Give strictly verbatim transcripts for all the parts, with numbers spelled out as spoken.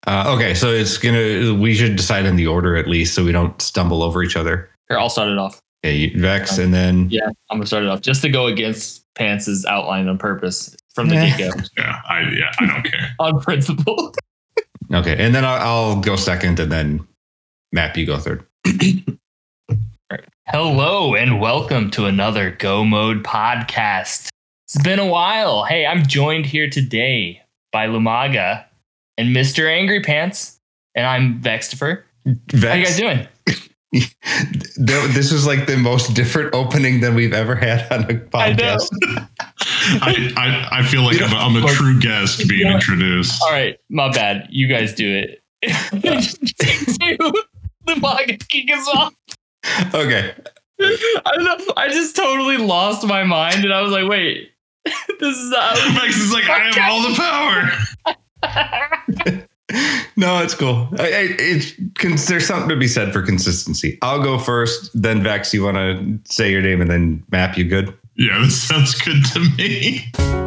Uh, okay, so it's gonna. We should decide in the order at least, so we don't stumble over each other. Here, I'll start it off. Okay, Vex, and then yeah, I'm gonna start it off just to go against Pants's outline on purpose from the Yeah. get go. Yeah, I yeah, I don't care. On principle. Okay, and then I'll, I'll go second, and then Map, you go third. Hello and welcome to another Go Mode podcast. It's been a while. Hey, I'm joined here today by Lumaga and Mister Angry Pants, and I'm Vextifer. Vex, How you guys doing? This is like the most different opening than we've ever had on a podcast. I, I I feel like I'm a, I'm a true guest being Yeah. introduced. All right, my bad. You guys do it. Lumaga kick us off. Okay, I don't know. I just totally lost my mind, and I was like, "Wait, this is not." Vex is like, I have all the power. no, it's cool. I, I, it's there's something to be said for consistency. I'll go first, then Vex. You want to say your name, and then Map. You good? Yeah, this sounds good to me.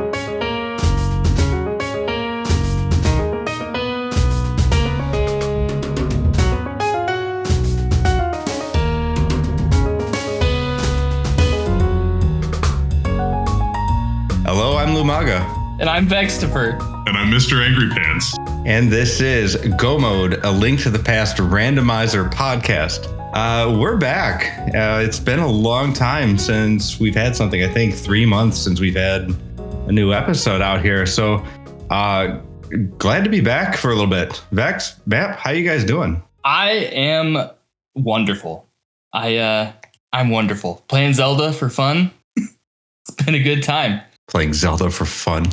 Hello, I'm Lumaga, And I'm Vextifer. And I'm Mister Angry Pants. and this is Go Mode, a Link to the Past randomizer podcast. Uh, we're back. Uh, it's been a long time since we've had something. I think three months since we've had a new episode out here. So, uh, glad to be back for a little bit. Vex, Map, how you guys doing? I am wonderful. I uh, I'm wonderful. Playing Zelda for fun. It's been a good time. Playing Zelda for fun.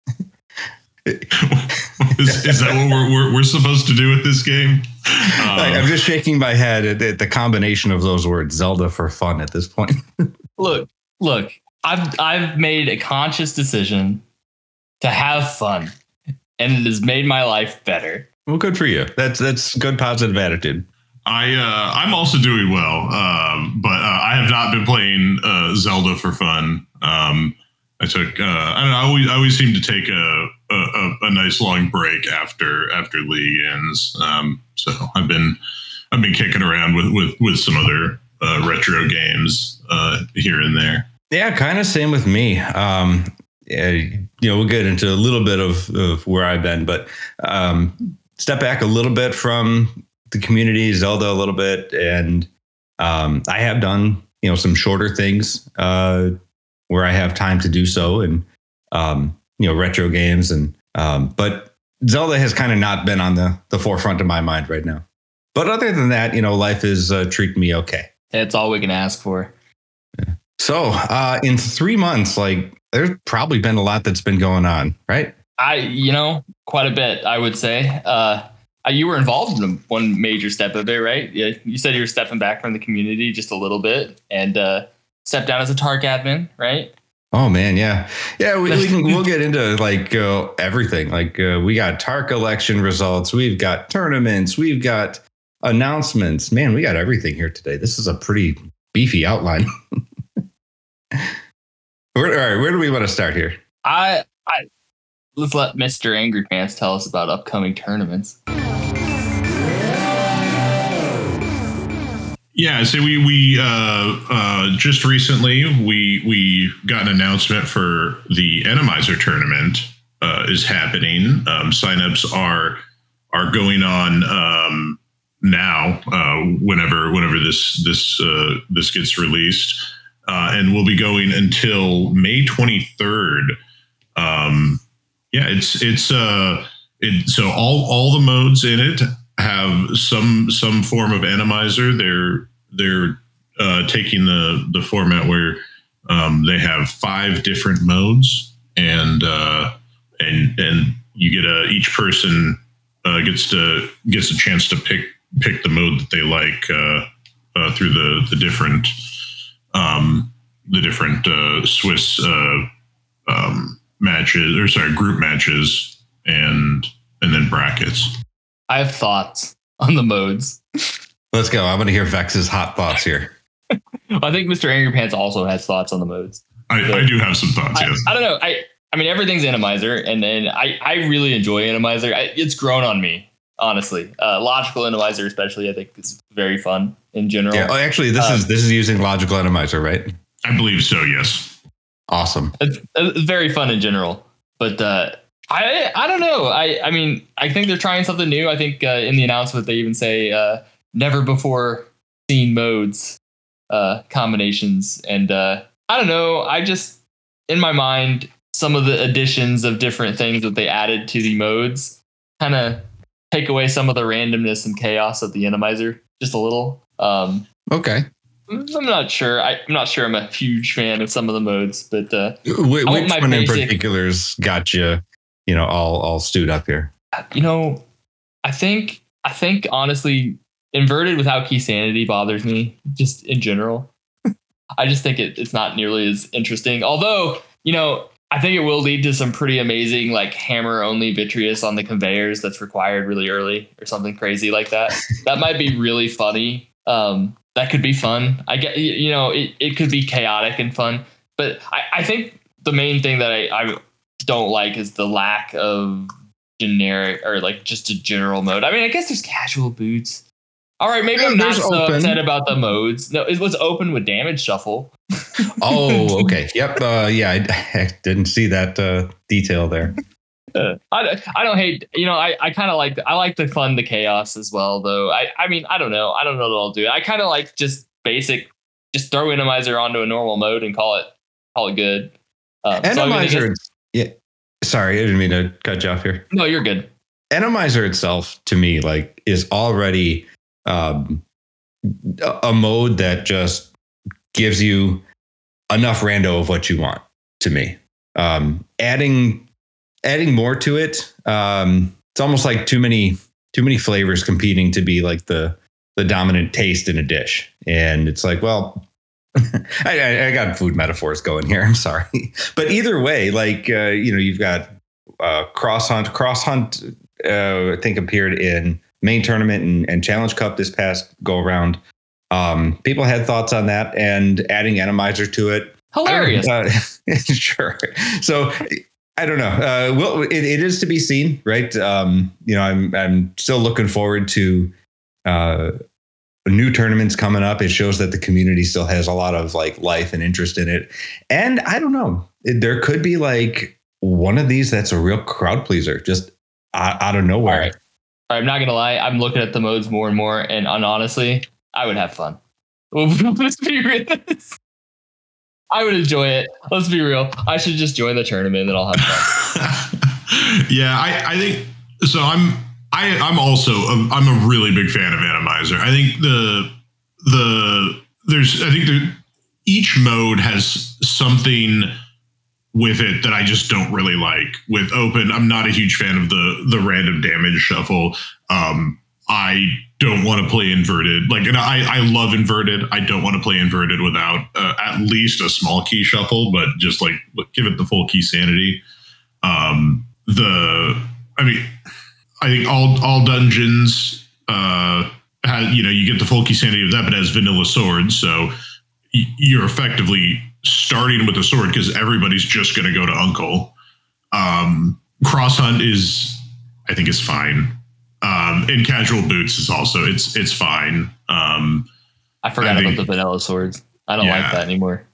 is, is that what we're, we're we're supposed to do with this game? Um, Like, I'm just shaking my head at, at the combination of those words, Zelda for fun, at this point. Look, look. I've I've made a conscious decision to have fun, and it has made my life better. Well, good for you. That's that's good positive attitude. I uh, I'm also doing well, um, but uh, I have not been playing uh, Zelda for fun. Um, I took uh, I don't know. I always I always seem to take a a, a nice long break after after League ends. Um, so I've been I've been kicking around with with, with some other uh, retro games uh, here and there. Yeah, kind of same with me. Um, yeah, you know, we'll get into a little bit of, of where I've been, but um, step back a little bit from the community, Zelda a little bit, and um, I have done you know some shorter things uh, where I have time to do so, and um, you know retro games, and um, but Zelda has kind of not been on the the forefront of my mind right now. But other than that, you know, life is uh, treating me okay. That's all we can ask for. So uh, in three months, like there's probably been a lot that's been going on, right? I, you know, quite a bit, I would say. Uh, you were involved in one major step of it, right? Yeah, you said you were stepping back from the community just a little bit and uh, stepped down as a Tark admin, right? Oh man, yeah, yeah. We, we can we'll get into like uh, everything. Like uh, we got Tark election results, we've got tournaments, we've got announcements. Man, we got everything here today. This is a pretty beefy outline. Where, all right, where do we want to start here? I, I let's let Mister Angry Pants tell us about upcoming tournaments. Yeah, so we we uh, uh, just recently we we got an announcement for the Enemizer tournament uh, is happening. Um, signups are are going on um, now. Uh, whenever whenever this this uh, this gets released, uh, and we'll be going until May twenty-third. Um, yeah, it's it's uh, it, so all all the modes in it have some some form of Enemizer. They're they're uh, taking the the format where um, they have five different modes, and uh, and and you get a each person uh, gets to gets a chance to pick pick the mode that they like uh, uh, through the the different um, the different uh, Swiss uh, um, matches or sorry group matches and and then brackets. I have thoughts on the modes. Let's go. I'm going to hear Vex's hot thoughts here. I think Mister Angry Pants also has thoughts on the modes. I, I do have some thoughts. I, Yes. I don't know. I I mean, everything's Enemizer, and then I, I really enjoy Enemizer. I, it's grown on me. honestly. Uh, logical Enemizer, especially, I think is very fun in general. Yeah. Oh, actually, this um, is this is using Logical Enemizer, right? I believe so. Yes. Awesome. It's, it's very fun in general, but uh, I I don't know. I I mean, I think they're trying something new. I think uh, in the announcement they even say uh, never before seen modes uh, combinations, and uh, I don't know. I just in my mind, some of the additions of different things that they added to the modes kind of take away some of the randomness and chaos of the Enemizer just a little. Um, Okay. I'm not sure. I, I'm not sure I'm a huge fan of some of the modes, but uh, Wh- I want which my one in basic- particulars got you, you know, all all stewed up here? you know, I think I think honestly, inverted without key sanity bothers me just in general. I just think it, it's not nearly as interesting. Although, you know, I think it will lead to some pretty amazing like hammer only Vitreous on the conveyors that's required really early or something crazy like that. That might be really funny. Um, that could be fun. I get, you know, it, it could be chaotic and fun, but I, I think the main thing that I, I don't like is the lack of generic or like just a general mode. I mean, I guess there's casual boots. All right, maybe Yeah, I'm not there's so open. upset about the modes. No, it was open with damage shuffle. Oh, okay. Yep. Uh, yeah, I, I didn't see that uh, detail there. Uh, I, I don't hate, you know, I, I kind of like, I like the fun, the chaos as well, though. I, I mean, I don't know. I don't know what I'll do. I kind of like just basic, just throw Enemizer onto a normal mode and call it, call it good. Um, so, I mean, I Enemizer, guess- yeah. Sorry, I didn't mean to cut you off here. no, you're good. Enemizer itself, to me, like, is already um, a, a mode that just gives you enough rando of what you want. To me, um, adding adding more to it, um, it's almost like too many too many flavors competing to be like the the dominant taste in a dish, and it's like, well. I, I, I got food metaphors going here. I'm sorry, but either way, like uh, you know, you've got uh, Cross Hunt. Cross Hunt, uh, I think appeared in main tournament and, and Challenge Cup this past go around. Um, people had thoughts on that, and adding Enemizer to it, Hilarious. Uh, sure. So I don't know. Uh, well, it, it is to be seen, right? Um, you know, I'm I'm still looking forward to. Uh, New tournaments coming up. It shows that the community still has a lot of like life and interest in it. And I don't know, there could be like one of these that's a real crowd pleaser, just out, out of nowhere. All right. All right. I'm not going to lie. I'm looking at the modes more and more. And honestly, I would have fun. Let's be real. I would enjoy it. Let's be real. I should just join the tournament and I'll have fun. Yeah, I, I think so. I'm I, I'm also a, I'm a really big fan of Enemizer. I think the the there's I think there, each mode has something with it that I just don't really like. With open, I'm not a huge fan of the the random damage shuffle. Um, I don't want to play inverted. Like, and I I love inverted. I don't want to play inverted without uh, at least a small key shuffle, but just like give it the full key sanity. Um, the I mean. I think all all dungeons uh, have, you know, you get the full key sanity of that, but as vanilla swords, so y- you're effectively starting with a sword because everybody's just going to go to Uncle. Um, Cross Hunt is, I think, is fine, um, and Casual Boots is also it's it's fine. Um, I forgot I about think- the vanilla swords. I don't Yeah. like that anymore.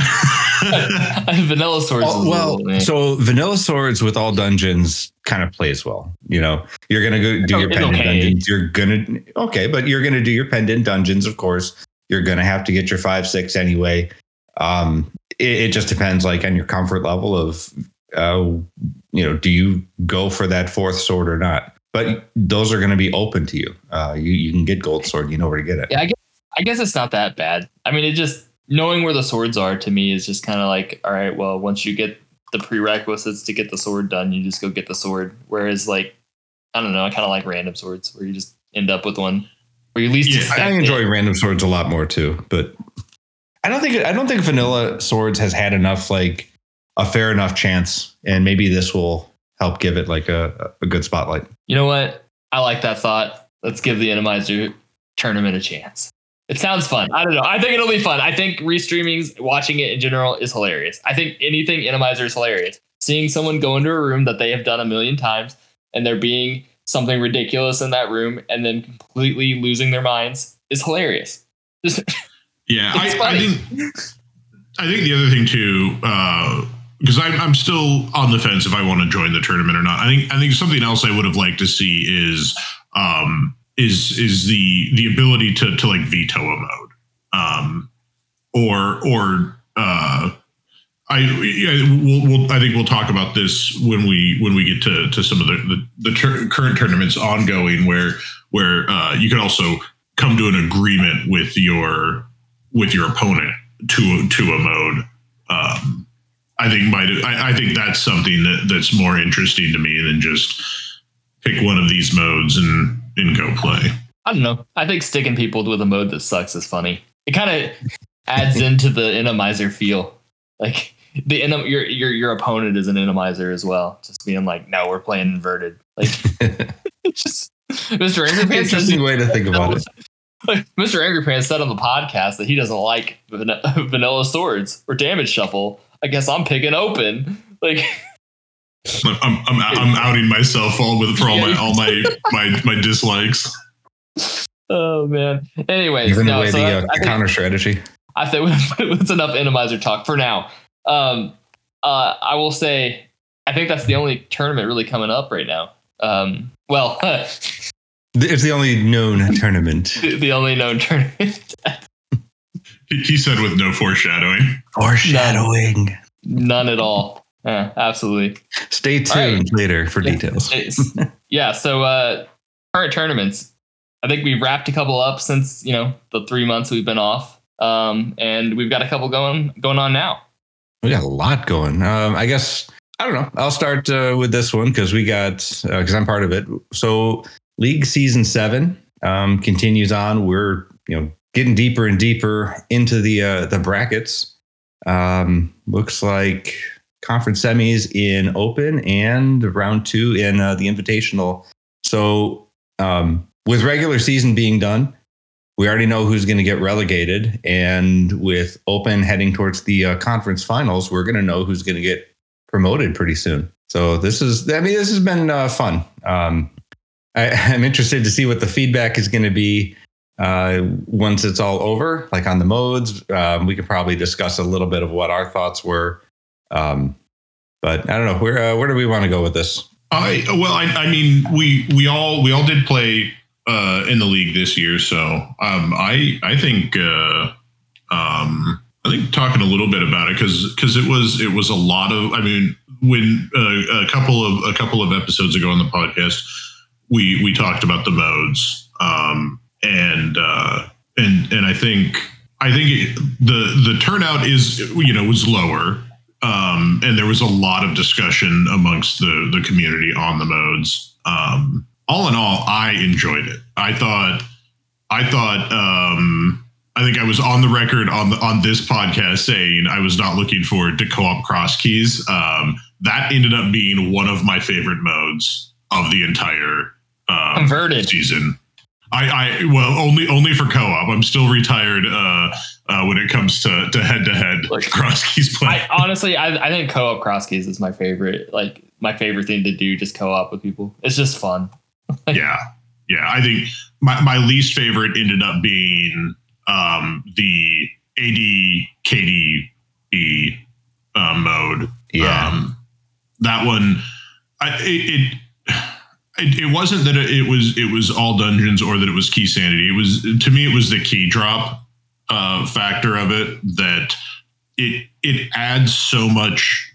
Vanilla swords. Oh, is a well, little, eh. so vanilla swords with all dungeons kind of plays well. You know, you're gonna go do your It's pendant okay. dungeons. You're gonna okay, but you're gonna do your pendant dungeons, of course. You're gonna have to get your five six anyway. Um, it, it just depends, like, on your comfort level of, uh, you know, do you go for that fourth sword or not? But those are going to be open to you. Uh, you you can get gold sword. You know where to get it. Yeah, I guess, I guess it's not that bad. I mean, it just knowing where the swords are to me is just kind of like, all right, well, once you get the prerequisites to get the sword done, you just go get the sword. Whereas, like, I don't know, I kind of like random swords where you just end up with one where you least Yeah, expect I it. enjoy random swords a lot more too, but I don't think I don't think vanilla swords has had enough, like, a fair enough chance, and maybe this will help give it like a, a good spotlight. You know what? I like that thought. Let's give the Enemizer tournament a chance. It sounds fun. I don't know. I think it'll be fun. I think restreaming, watching it in general is hilarious. I think anything Enemizer is hilarious. Seeing someone go into a room that they have done a million times and they're being something ridiculous in that room and then completely losing their minds is hilarious. Yeah, I, I think I think the other thing too, because uh, I'm I'm still on the fence if I want to join the tournament or not. I think I think something else I would have liked to see is um, is is the the ability to to like veto a mode, um, or or uh, I yeah, we'll, we'll I think we'll talk about this when we when we get to to some of the the, the ter- current tournaments ongoing where where uh, you can also come to an agreement with your with your opponent to to a mode. Um, I think might I, I think that's something that, that's more interesting to me than just pick one of these modes and and go play. I don't know. I think sticking people with a mode that sucks is funny. It kind of adds into the Enemizer feel. Like the your your your opponent is an Enemizer as well. Just being like, no, we're playing inverted. Like just Mister Angry Pants. Interesting way to think about it. Mister Angry Pants said on the podcast that he doesn't like van- vanilla swords or damage shuffle. I guess I'm picking open. Like I'm I'm, I'm outing myself all with for all my all my my, my dislikes. Oh man. Anyways, giving no, away so the, I, uh, I the think, counter strategy. I think it's enough Enemizer talk for now. Um, uh, I will say, I think that's the only tournament really coming up right now. Um, well. It's the only known tournament. The only known tournament. He said with no foreshadowing. Foreshadowing. None, none at all. Yeah, absolutely. Stay tuned right. later for yeah, details. yeah. So uh, current tournaments. I think we've wrapped a couple up since, you know, the three months we've been off. Um, and we've got a couple going going on now. We got a lot going. Um, I guess, I don't know. I'll start uh, with this one because we got, because uh, I'm part of it. So League Season seven um, continues on. We're, you know, getting deeper and deeper into the uh, the brackets. Um, looks like conference semis in Open and round two in uh, the Invitational. So um, with regular season being done, we already know who's going to get relegated. And with Open heading towards the uh, conference finals, we're going to know who's going to get promoted pretty soon. So this is, I mean, this has been uh, fun. Um, I, I'm interested to see what the feedback is going to be uh, once it's all over, like on the modes. Um, we could probably discuss a little bit of what our thoughts were. Um, but I don't know, where uh, where do we want to go with this? I well, I, I mean, we we all we all did play uh, in the league this year, so um, I I think uh, um, I think talking a little bit about it because because it was it was a lot of. I mean, when uh, a couple of a couple of episodes ago on the podcast. We we talked about the modes, um, and uh, and and I think I think it, the the turnout is you know was lower, um, and there was a lot of discussion amongst the the community on the modes. Um, all in all, I enjoyed it. I thought I thought um, I think I was on the record on the on this podcast saying I was not looking forward to co-op cross keys. Um, that ended up being one of my favorite modes of the entire. Um, Converted season. I, I well only only for co-op. I'm still retired uh, uh, when it comes to to head to head cross keys play. I, honestly, I, I think co-op cross keys is my favorite. Like my favorite thing to do, just co-op with people. It's just fun. yeah, yeah. I think my, my least favorite ended up being um, the A D K D B uh, mode. Yeah, um, that one. I, it. it It, it wasn't that it was it was all dungeons or that it was key sanity. It was to me it was the key drop uh, factor of it that it it adds so much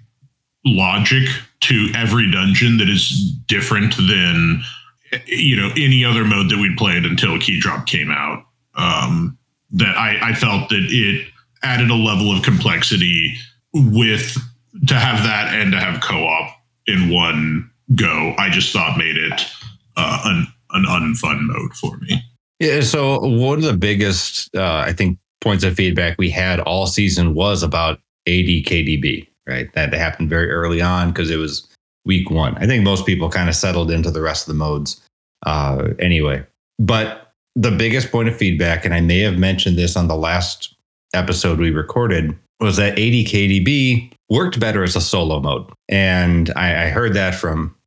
logic to every dungeon that is different than you know any other mode that we'd played until key drop came out. Um, that I, I felt that it added a level of complexity with to have that and to have co-op in one go. I just thought made it uh, an an unfun mode for me. Yeah. So one of the biggest, uh, I think, points of feedback we had all season was about A D K D B. Right, that happened very early on because it was week one. I think most people kind of settled into the rest of the modes uh, anyway. But the biggest point of feedback, and I may have mentioned this on the last episode we recorded, was that A D K D B worked better as a solo mode. And I, I heard that from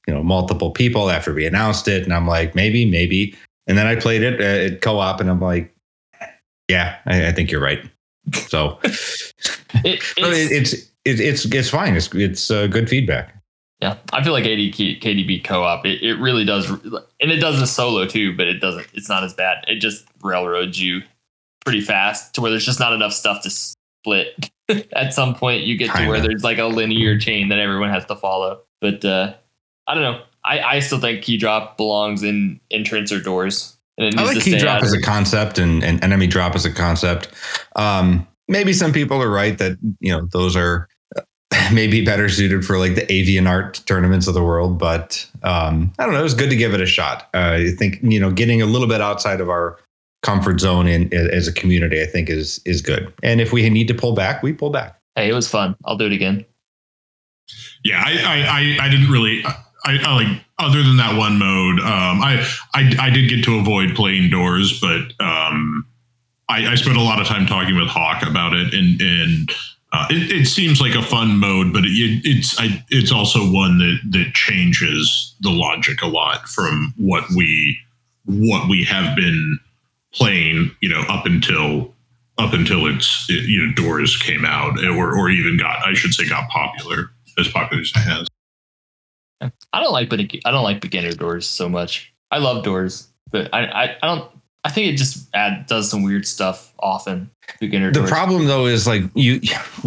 you know, multiple people after we announced it. And I'm like, maybe, maybe. And then I played it at co-op and I'm like, yeah, I, I think you're right. So it, it's, it, it's, it, it's, it's fine. It's, it's uh, good feedback. Yeah. I feel like A D K D B co-op, it, it really does. And it does a solo too, but it doesn't, it's not as bad. It just railroads you pretty fast to where there's just not enough stuff to split. At some point you get to Kinda. where there's like a linear chain that everyone has to follow. But uh, I don't know. I, I still think key drop belongs in entrance or doors. And it I like key drop as a concept and, and enemy drop as a concept. Um, maybe some people are right that, you know, those are maybe better suited for like the Avian Art tournaments of the world. But um, I don't know. It was good to give it a shot. Uh, I think, you know, getting a little bit outside of our comfort zone in as a community, I think is is good. And if we need to pull back, we pull back. Hey, it was fun. I'll do it again. Yeah, I I, I didn't really I, I like other than that one mode. Um, I, I I did get to avoid playing doors, but um, I, I spent a lot of time talking with Hawk about it, and and uh, it, it seems like a fun mode, but it, it's I, it's also one that that changes the logic a lot from what we what we have been playing, you know, up until up until it's it, you know doors came out or or even got I should say got popular as popular as it has. I don't like but I don't like beginner doors so much. I love doors, but I I, I don't I think it just add, does some weird stuff often. Beginner the doors. problem though is like you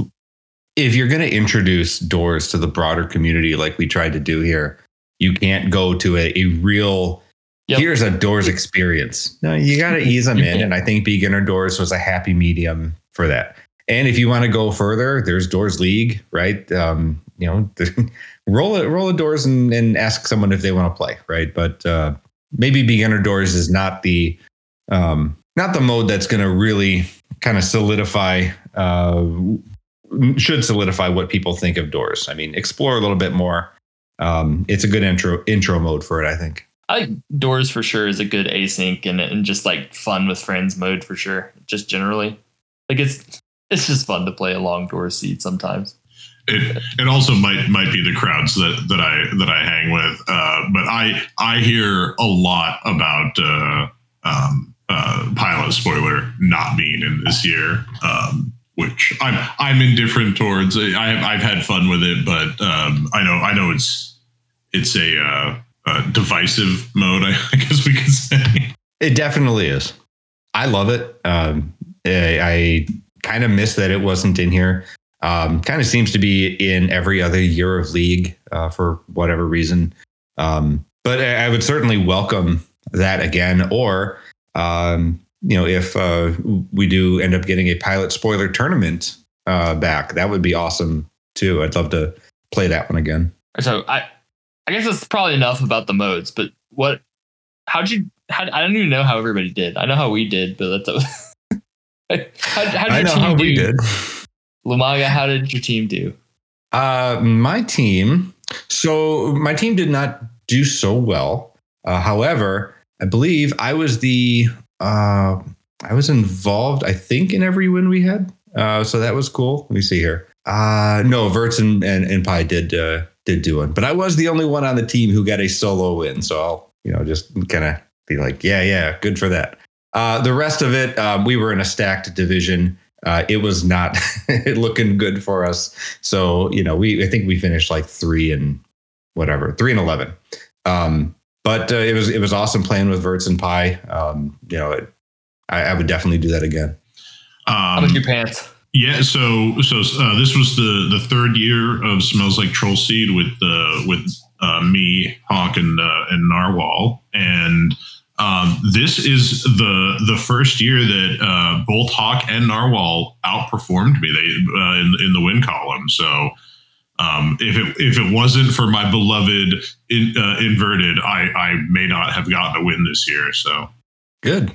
if you're going to introduce doors to the broader community like we tried to do here, you can't go to a, a real Yep. Here's a doors experience. No, you got to ease them in. And I think beginner doors was a happy medium for that. And if you want to go further, there's Doors League, right? Um, you know, roll it, roll the doors and, and ask someone if they want to play, right? But uh, maybe beginner doors is not the um, not the mode that's going to really kind of solidify, uh, should solidify what people think of doors. I mean, explore a little bit more. Um, it's a good intro intro mode for it, I think. I think doors for sure is a good async and, and just like fun with friends mode for sure. Just generally, like it's it's just fun to play a long door seed sometimes. It it also might might be the crowds that that I that I hang with, uh, but I I hear a lot about uh, um, uh, Pilot Spoiler not being in this year, um, which I'm I'm indifferent towards. I I've had fun with it, but um, I know I know it's it's a uh, Uh, divisive mode, I, I guess we could say. It definitely is. I love it. Um, I, I kind of miss that it wasn't in here. Um, kind of seems to be in every other year of League uh, for whatever reason. Um, but I, I would certainly welcome that again. Or, um, you know, if uh, we do end up getting a Pilot Spoiler tournament uh, back, that would be awesome too. I'd love to play that one again. So I. I guess that's probably enough about the modes, but what, how'd you, how, I don't even know how everybody did. I know how we did, but that's, a, how, how did I your know team how do? we did. Lumaga, how did your team do? Uh, my team, so my team did not do so well. Uh, however, I believe I was the, uh, I was involved, I think, in every win we had. Uh, so that was cool. Let me see here. Uh, no, Verts and, and, and Pi did, uh, did do one, but I was the only one on the team who got a solo win. So I'll, you know, just kind of be like, yeah, yeah, good for that. Uh, the rest of it, um, we were in a stacked division. Uh, it was not looking good for us. So, you know, we, I think we finished like three and whatever, three and eleven. Um, but uh, it was, it was awesome playing with Verts and Pi. Um, you know, it, I, I would definitely do that again. Um, How about your pants? Yeah, so so uh, this was the, the third year of Smells Like Troll Seed with uh, with uh, me, Hawk, and uh, and Narwhal, and um, this is the the first year that uh, both Hawk and Narwhal outperformed me. They uh, in in the win column. So um, if it if it wasn't for my beloved in, uh, inverted, I I may not have gotten a win this year. So good.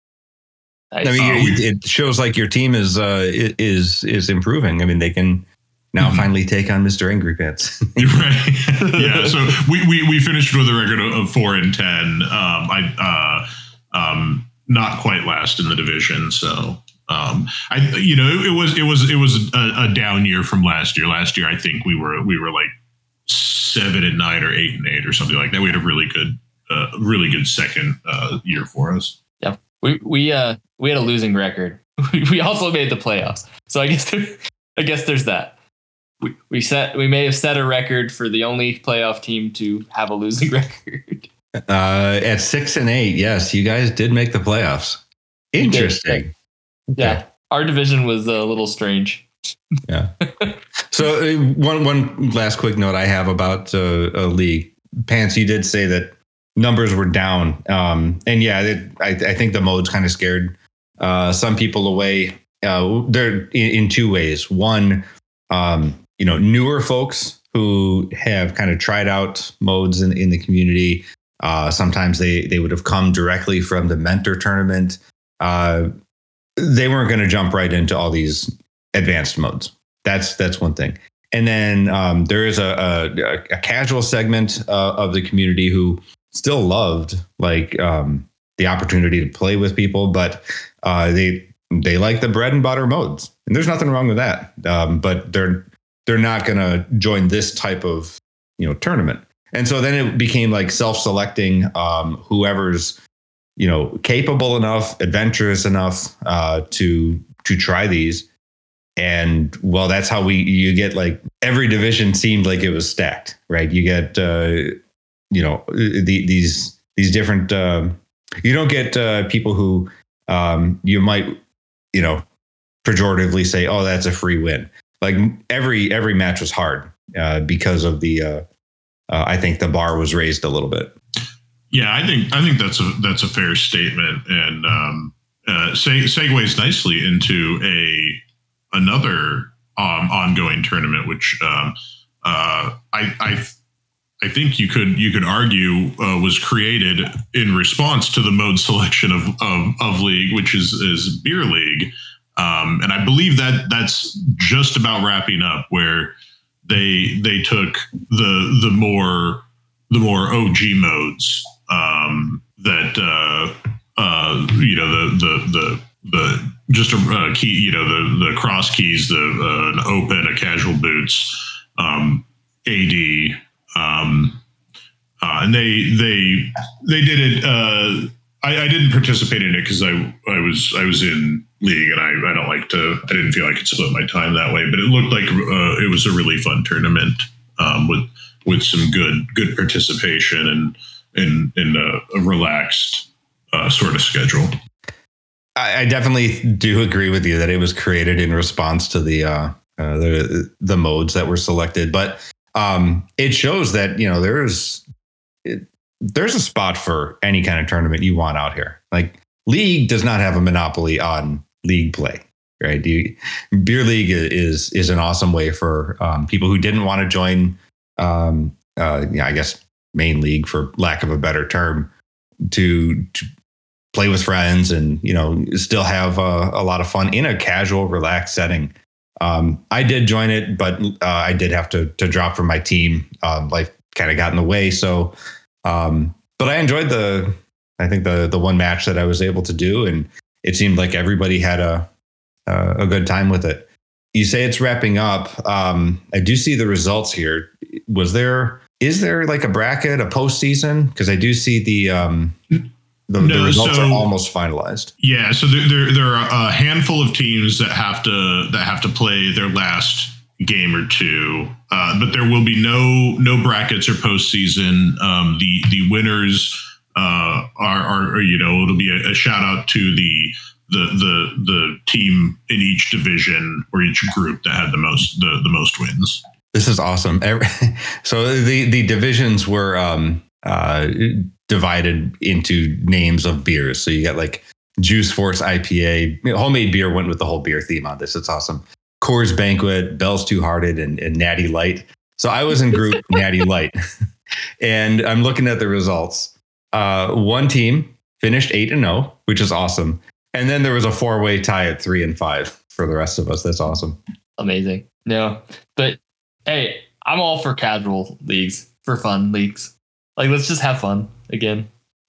Nice. I mean, Uh, we- it shows like your team is uh, is is improving. I mean, they can now mm-hmm. finally take on Mister Angry Pants. Right. Yeah. So we, we we finished with a record of four and ten. Um, I uh, um, not quite last in the division. So um, I you know it, it was it was it was a, a down year from last year. Last year, I think we were we were like seven and nine or eight and eight or something like that. We had a really good, uh, really good second uh, year for us. Yeah, we we uh we had a losing record. We also made the playoffs, so I guess there, I guess there's that. We we set we may have set a record for the only playoff team to have a losing record. Uh, at six and eight, yes, you guys did make the playoffs. Interesting. Yeah, okay. Our division was a little strange. Yeah. So uh, one one last quick note I have about uh, a league. Pants, you did say that numbers were down, um, and yeah, it, I, I think the mode's kind of scared uh, some people away. Uh, they're in, in two ways. One, um, you know, newer folks who have kind of tried out modes in, in the community. Uh, sometimes they they would have come directly from the mentor tournament. Uh, they weren't going to jump right into all these advanced modes. That's that's one thing. And then um, there is a, a, a casual segment uh, of the community who still loved like um, the opportunity to play with people, but uh, they they like the bread and butter modes, and there's nothing wrong with that. Um, but they're they're not going to join this type of you know tournament. And so then it became like self-selecting um, whoever's you know capable enough, adventurous enough uh, to to try these. And well, that's how we you get like every division seemed like it was stacked, right? You get uh, you know the, these these different. Uh, you don't get uh, people who um, you might you know pejoratively say, "Oh, that's a free win." Like every every match was hard uh, because of the. Uh, uh, I think the bar was raised a little bit. Yeah, I think I think that's a that's a fair statement, and um, uh, seg- segues nicely into a. Another um, ongoing tournament, which um, uh, I, I I think you could you could argue uh, was created in response to the mode selection of of, of league, which is is beer league, um, and I believe that that's just about wrapping up, where they they took the the more the more O G modes um, that uh, uh, you know the the the the just a uh, key, you know, the, the cross keys, the uh, an open, a casual boots, um, A D, um, uh, and they they they did it. Uh, I, I didn't participate in it because I I was I was in league, and I, I don't like to. I didn't feel I could split my time that way, but it looked like uh, it was a really fun tournament um, with with some good good participation and in in a, a relaxed uh, sort of schedule. I definitely do agree with you that it was created in response to the uh, uh, the the modes that were selected, but um, it shows that you know there's it, there's a spot for any kind of tournament you want out here. Like League does not have a monopoly on league play, right? You, Beer League is is an awesome way for um, people who didn't want to join, um, uh, yeah, I guess main league for lack of a better term, to. to play with friends and, you know, still have uh, a lot of fun in a casual, relaxed setting. Um, I did join it, but uh, I did have to to drop from my team. Um, life kind of got in the way. So, um, but I enjoyed the, I think the the one match that I was able to do, and it seemed like everybody had a a, a good time with it. You say it's wrapping up. Um, I do see the results here. Was there, is there like a bracket, a postseason? Because I do see the, um, The, no, the results so, are almost finalized. Yeah, so there, there there are a handful of teams that have to that have to play their last game or two, uh, but there will be no no brackets or postseason. Um, the the winners uh, are, are you know it'll be a, a shout out to the the the the team in each division or each group that had the most the, the most wins. This is awesome. Every, so the the divisions were. Um, uh, divided into names of beers. So you got like Juice Force I P A, homemade beer went with the whole beer theme on this. It's awesome. Coors Banquet, Bell's Two Hearted, and, and Natty Light. So I was in group Natty Light, and I'm looking at the results. Uh, one team finished eight and zero, which is awesome. And then there was a four way tie at three and five for the rest of us. That's awesome. Amazing. No, but hey, I'm all for casual leagues, for fun leagues. Like, let's just have fun again.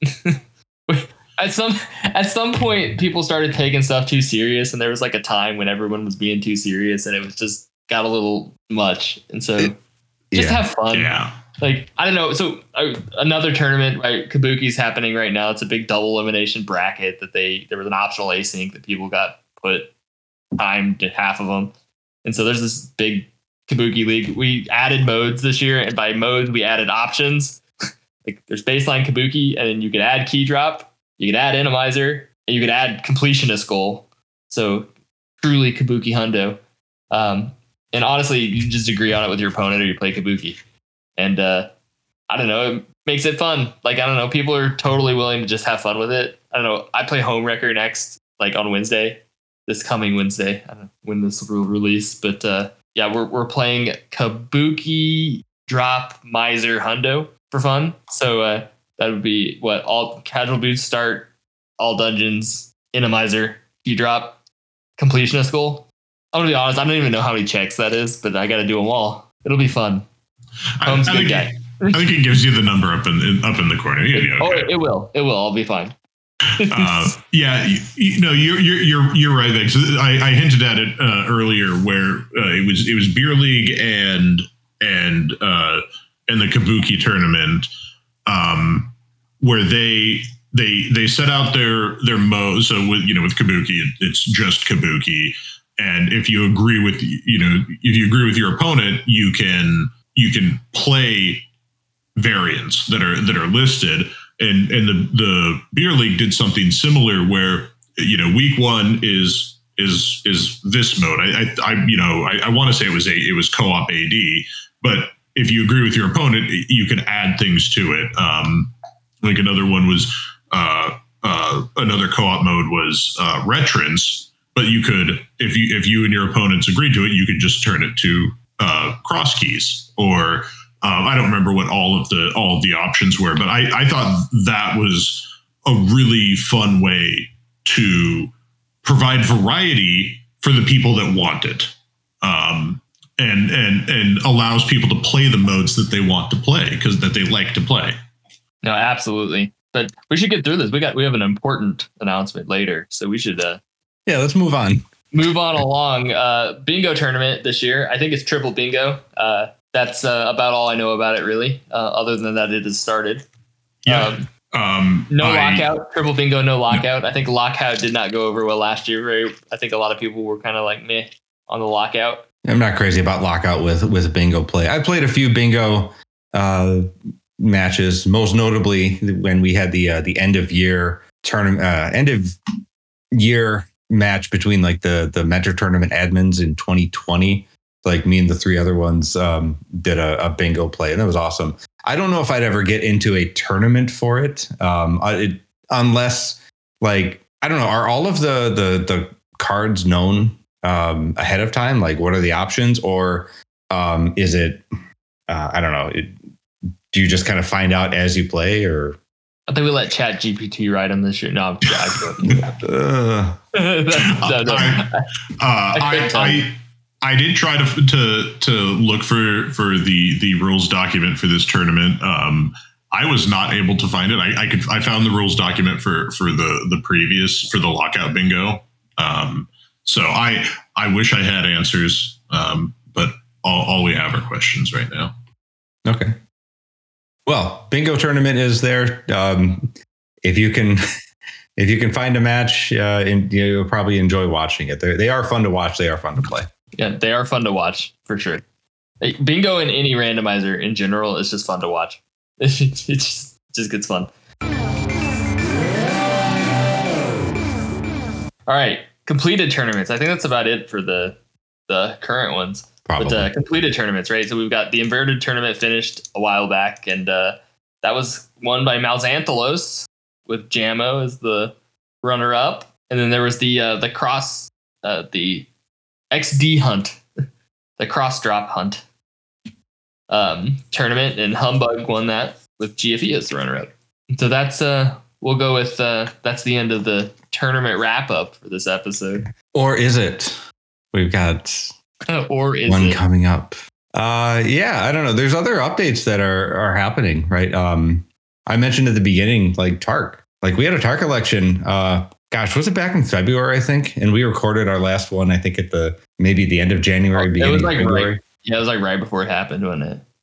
at some at some point, people started taking stuff too serious, and there was like a time when everyone was being too serious, and it was just got a little much. And so, Just Yeah. have fun. Yeah. Like, I don't know. So uh, another tournament, right? Kabuki's happening right now. It's a big double elimination bracket that they, there was an optional async that people got put timed to half of them. And so there's this big Kabuki league. We added modes this year. And by modes, we added options. Like there's baseline Kabuki, and then you could add key drop, you could add Enemizer, and you could add completionist goal. So truly Kabuki Hundo. Um, and honestly, you just agree on it with your opponent or you play Kabuki. And uh, I don't know, it makes it fun. Like, I don't know, people are totally willing to just have fun with it. I don't know. I play Homewrecker next, like on Wednesday, this coming Wednesday. I don't know when this will release, but uh, yeah, we're we're playing Kabuki Drop Miser Hundo for fun. So uh, that would be what all casual boots start, all dungeons, Enemizer, key drop, completionist goal. I'm gonna be honest, I don't even know how many checks that is, but I got to do them all. It'll be fun. Home's I, I good think guy. I think it gives you the number up in, in up in the corner. You'll be okay. Oh, it will. It will. I'll be fine. uh, yeah, you, you know, you're you're you're you're right. Like, so I, I hinted at it uh, earlier, where uh, it was it was Beer League and and uh, and the Kabuki tournament, um, where they they they set out their their mode. So with you know with Kabuki, it, it's just Kabuki, and if you agree with you know if you agree with your opponent, you can you can play variants that are that are listed. And and the, the Beer League did something similar where, you know, week one is is is this mode. I I, I you know I, I want to say it was a it was co-op A D, but if you agree with your opponent, you can add things to it. Um, like another one was uh, uh, another co-op mode was uh, Retrans, but you could if you if you and your opponents agreed to it, you could just turn it to uh, cross keys or. Um, I don't remember what all of the all of the options were, but I, I thought that was a really fun way to provide variety for the people that want it, um, and and and allows people to play the modes that they want to play because that they like to play. No, absolutely. But we should get through this. We got we have an important announcement later, so we should uh, Yeah, let's move on. move on along. Uh, bingo tournament this year. I think it's triple bingo. Uh, That's uh, about all I know about it, really. Uh, other than that, it has started. Yeah. Um, Um, no I, lockout, triple bingo, no lockout. I think lockout did not go over well last year. Right? I think a lot of people were kind of like meh on the lockout. I'm not crazy about lockout with with bingo play. I played a few bingo uh, matches, most notably when we had the uh, the end of year tournament, uh, end of year match between like the the mentor tournament admins in twenty twenty. Like me and the three other ones um, did a, a bingo play, and that was awesome. I don't know if I'd ever get into a tournament for it, um, it unless like I don't know. Are all of the the the cards known um, ahead of time? Like, what are the options, or um, is it? Uh, I don't know. It, do you just kind of find out as you play, or? I think we let Chat G P T write them this year. No, I'm joking. uh, no, no. I, uh, I, I I did try to to to look for for the the rules document for this tournament. Um, I was not able to find it. I, I could I found the rules document for for the the previous for the lockout bingo. Um, so I I wish I had answers, um, but all, all we have are questions right now. Okay. Well, bingo tournament is there. Um, if you can, if you can find a match, uh, and you'll probably enjoy watching it. They're, they are fun to watch. They are fun to play. Yeah, they are fun to watch for sure. Like, bingo and any randomizer in general is just fun to watch. It just, it just gets fun. All right, completed tournaments. I think that's about it for the the current ones. Probably. But uh, completed tournaments, right? So we've got the inverted tournament finished a while back, and uh, that was won by Malxanthalos with Jammo as the runner-up. And then there was the uh, the cross, uh, the X D hunt, the cross drop hunt um, tournament, and Humbug won that with G F E as the runner-up. So that's uh, we'll go with uh, that's the end of the tournament wrap-up for this episode. Or is it? We've got or is one it? coming up. Uh, yeah, I don't know. There's other updates that are are happening, right? Um, I mentioned at the beginning, like Tark. Like we had a Tark election. Uh, gosh, was it back in February? I think, and we recorded our last one. I think at the maybe the end of January, Oh, it beginning was like of February. Right, yeah, it was like right before it happened, wasn't it?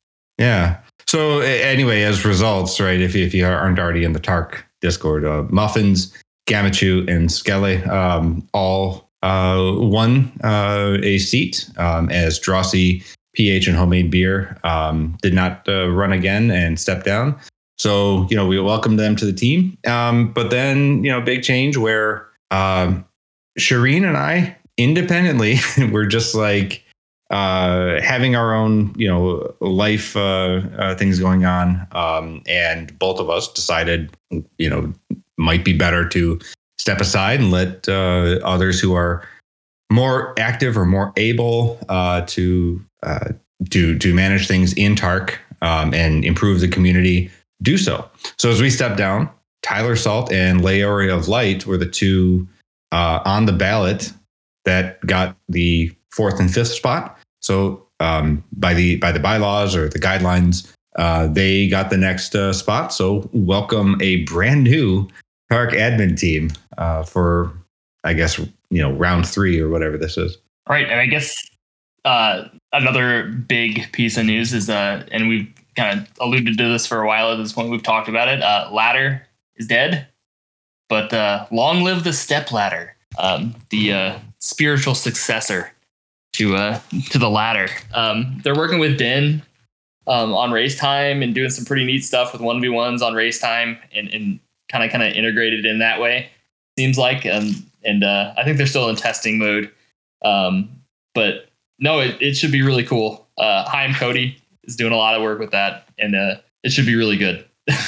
Yeah. So anyway, as results, right? If you, if you aren't already in the Tark Discord, uh, Muffins, Gamachu, and Skelly um, all uh, won uh, a seat um, as Drosy, P H, and Homemade Beer um, did not uh, run again and stepped down. So, you know, we welcomed them to the team. Um, but then, you know, big change where um, Shireen and I independently were just like uh, having our own, you know, life uh, uh, things going on. Um, and both of us decided, you know, might be better to step aside and let uh, others who are more active or more able uh, to uh, to to manage things in Tark um, and improve the community do so. So as we step down, Tyler Salt and Leori of Light were the two uh, on the ballot that got the fourth and fifth spot. So um, by the by the bylaws or the guidelines, uh, they got the next uh, spot. So welcome a brand new Tark admin team uh, for, I guess, you know, round three or whatever this is. All right, and I guess uh, another big piece of news is, uh, and we've kind of alluded to this for a while at this point. We've talked about it. Uh, ladder is dead, but uh, long live the step ladder, um, the uh, spiritual successor to uh, to the ladder. Um, they're working with Din um, on race time and doing some pretty neat stuff with one v ones on race time and, and kind of kind of integrated in that way. Seems like, um, and uh, I think they're still in testing mode. Um, but no, it, it should be really cool. Uh, Chaim Cody is doing a lot of work with that, and uh, it should be really good.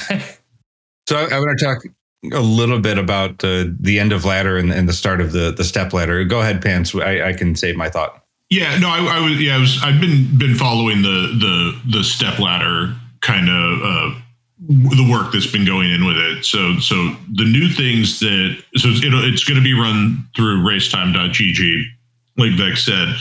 So I, I want to talk a little bit about uh, the end of ladder and, and the start of the the step ladder. Go ahead, Pants. I, I can save my thought. Yeah, no, I, I was. Yeah, I was. I've been been following the the the step ladder kind of uh, the work that's been going in with it. So so the new things that so it's, it'll, it's going to be run through racetime dot g g, like Vex said.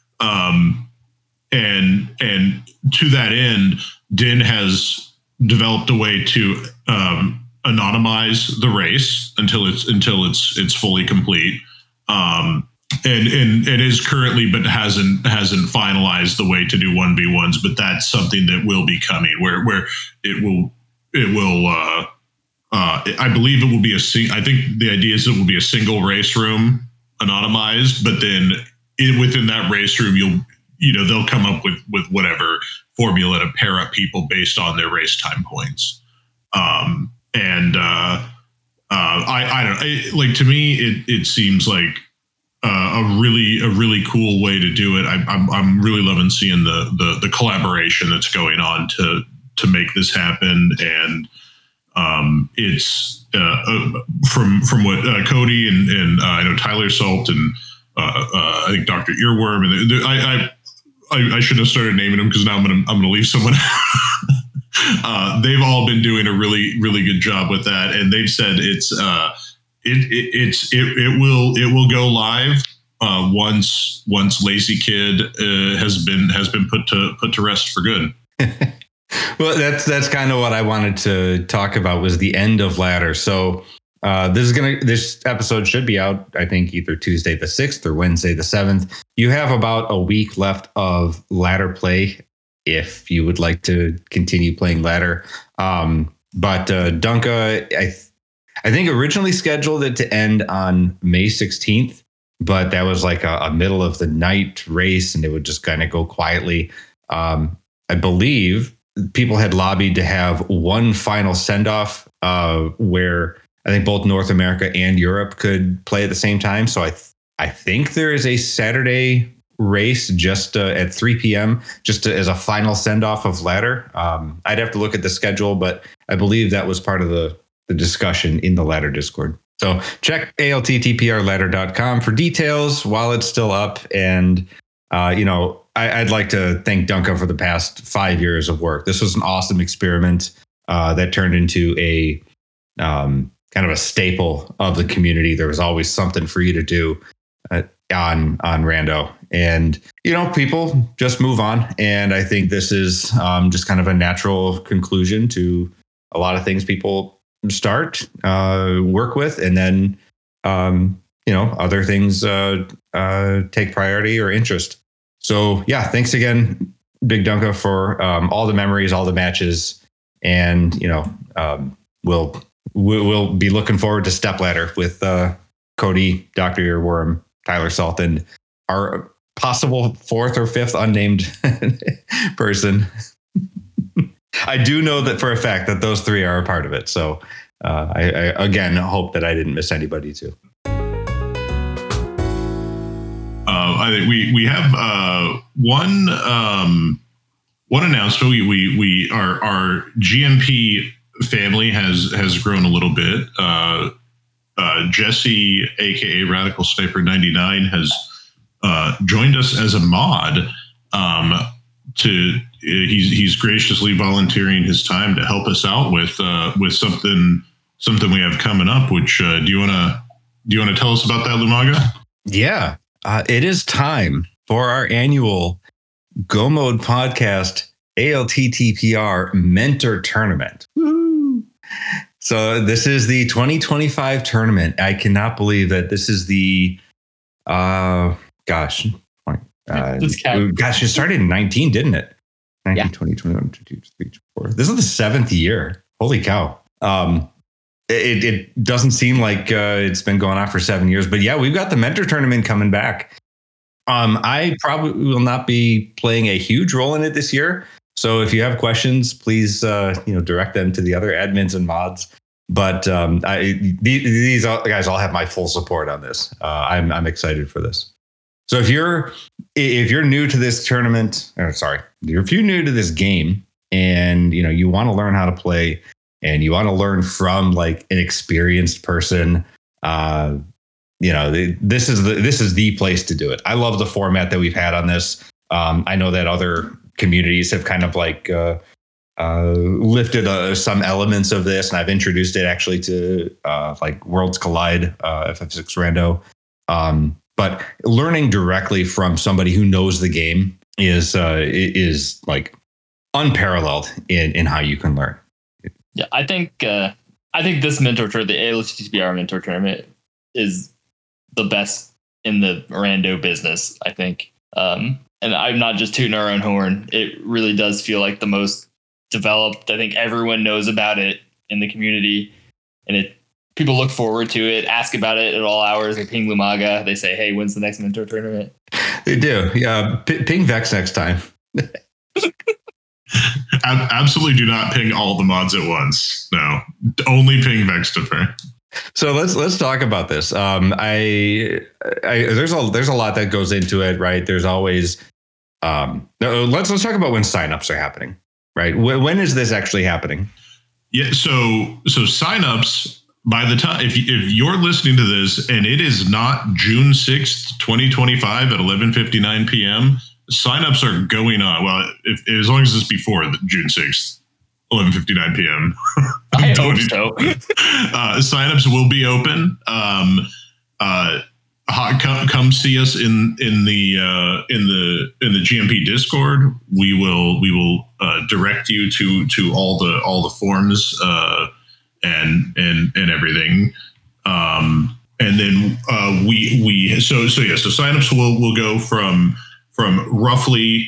Um, and and to that end, Din has developed a way to um, anonymize the race until it's until it's it's fully complete. Um, and and it is currently, but hasn't hasn't finalized the way to do one v ones. But that's something that will be coming, where where it will it will. Uh, uh, I believe it will be a. Sing- I think the idea is it will be a single race room anonymized, but then in, within that race room, you'll. You know, they'll come up with, with whatever formula to pair up people based on their race time points. Um, and uh, uh, I, I don't I, like, to me, it, it seems like uh, a really, a really cool way to do it. I, I'm, I'm really loving seeing the, the, the collaboration that's going on to, to make this happen. And um, it's uh, uh, from, from what uh, Cody and, and uh, I know Tyler Salt and uh, uh, I think Doctor Earworm and I, I, I, I should have started naming them because now I'm gonna I'm gonna leave someone out. uh, they've all been doing a really really good job with that, and they've said it's uh, it, it it's it, it will it will go live uh, once once Lazy Kid uh, has been has been put to put to rest for good. Well, that's that's kind of what I wanted to talk about was the end of ladder. So uh, this is gonna this episode should be out, I think, either Tuesday the sixth or Wednesday the seventh. You have about a week left of ladder play if you would like to continue playing ladder. Um, but uh, Dunka, I th- I think originally scheduled it to end on May sixteenth, but that was like a, a middle of the night race, and it would just kind of go quietly. Um, I believe people had lobbied to have one final send off uh, where I think both North America and Europe could play at the same time. So I th- I think there is a Saturday race just uh, at three p.m. just to, as a final send off of ladder. Um, I'd have to look at the schedule, but I believe that was part of the, the discussion in the ladder Discord. So check A L T T P R ladder dot com for details while it's still up. And, uh, you know, I, I'd like to thank Dunka for the past five years of work. This was an awesome experiment uh, that turned into a um, kind of a staple of the community. There was always something for you to do uh, on on Rando, and you know, people just move on. And I think this is um, just kind of a natural conclusion to a lot of things people start uh, work with, and then um, you know, other things uh, uh, take priority or interest. So yeah, thanks again Big Dunka for um, all the memories, all the matches, and you know, um, we'll we'll be looking forward to Stepladder with uh, Cody, Doctor Earworm, Tyler Salton, our possible fourth or fifth unnamed person. I do know that for a fact that those three are a part of it. So uh, I, I again hope that I didn't miss anybody too. Uh, I think we we have uh, one um, one announcement. We we we our our G M P family has has grown a little bit. Uh, uh, Jesse, aka Radical Sniper ninety-nine, has uh, joined us as a mod. Um, to he's he's graciously volunteering his time to help us out with uh, with something something we have coming up. Which uh, do you want to do you want to tell us about that, Lumaga? Yeah. Uh, it is time for our annual Go Mode Podcast A L T T P R Mentor Tournament. Woo! So this is the twenty twenty-five tournament. I cannot believe that this is the, uh, gosh, uh, gosh, it started in nineteen, didn't it? nineteen, yeah. twenty, twenty-one, twenty-two, twenty-three, twenty-four. This is the seventh year. Holy cow. Um, It, it doesn't seem like uh, it's been going on for seven years, but yeah, we've got the mentor tournament coming back. Um, I probably will not be playing a huge role in it this year. So if you have questions, please, uh, you know, direct them to the other admins and mods. But um, I, these, these guys all have my full support on this. Uh, I'm, I'm excited for this. So if you're, if you're new to this tournament, or sorry, if you're new to this game and, you know, you want to learn how to play, and you want to learn from like an experienced person, uh, you know, this is the this is the place to do it. I love the format that we've had on this. Um, I know that other communities have kind of like uh, uh, lifted uh, some elements of this, and I've introduced it actually to uh, like Worlds Collide, uh, F F six Rando. Um, but learning directly from somebody who knows the game is uh, is like unparalleled in in how you can learn. Yeah, I think uh, I think this mentor tour, the A L T T P R mentor tournament, is the best in the rando business, I think. Um, and I'm not just tooting our own horn. It really does feel like the most developed. I think everyone knows about it in the community, and it people look forward to it, ask about it at all hours. They ping Lumaga. They say, "Hey, when's the next mentor tournament?" They do. Yeah, P- ping Vex next time. Absolutely do not ping all the mods at once. No, only ping Vextifer. So let's let's talk about this. Um, I, I there's a there's a lot that goes into it, right? There's always um, let's let's talk about when signups are happening, right? When, when is this actually happening? Yeah, so so signups by the time if if you're listening to this and it is not June sixth, twenty twenty-five at eleven fifty-nine p.m. signups are going on. Well, if, as long as it's before June sixth, eleven fifty-nine p.m. I hope so. uh, signups will be open. Um, uh, come, come see us in in the uh, in the in the G M P Discord. We will we will uh, direct you to to all the all the forms uh, and and and everything. Um, and then uh, we we so so yeah. So signups will will go from. From roughly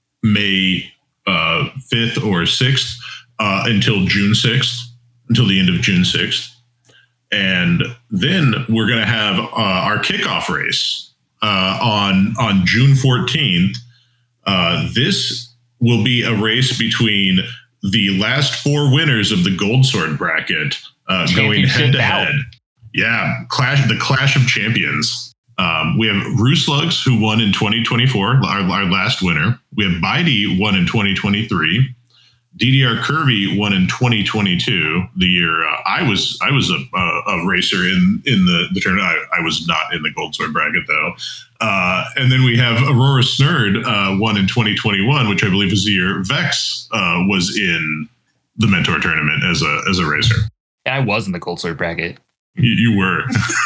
May uh, fifth or sixth uh, until June sixth, until the end of June sixth. And then we're going to have uh, our kickoff race uh, on, on June fourteenth. Uh, this will be a race between the last four winners of the Gold Sword bracket uh, going head to head. Yeah, clash the Clash of Champions. Um, we have Rooslugs, who won in twenty twenty-four, our, our last winner. We have Bidey, won in twenty twenty-three. D D R Kirby won in twenty twenty-two, the year uh, I was I was a, a, a racer in in the, the tournament. I, I was not in the Gold Sword bracket though. Uh, and then we have Aurora Snurd, uh, won in twenty twenty-one, which I believe is the year Vex uh, was in the Mentor tournament as a as a racer. I was in the Gold Sword bracket. You, you were.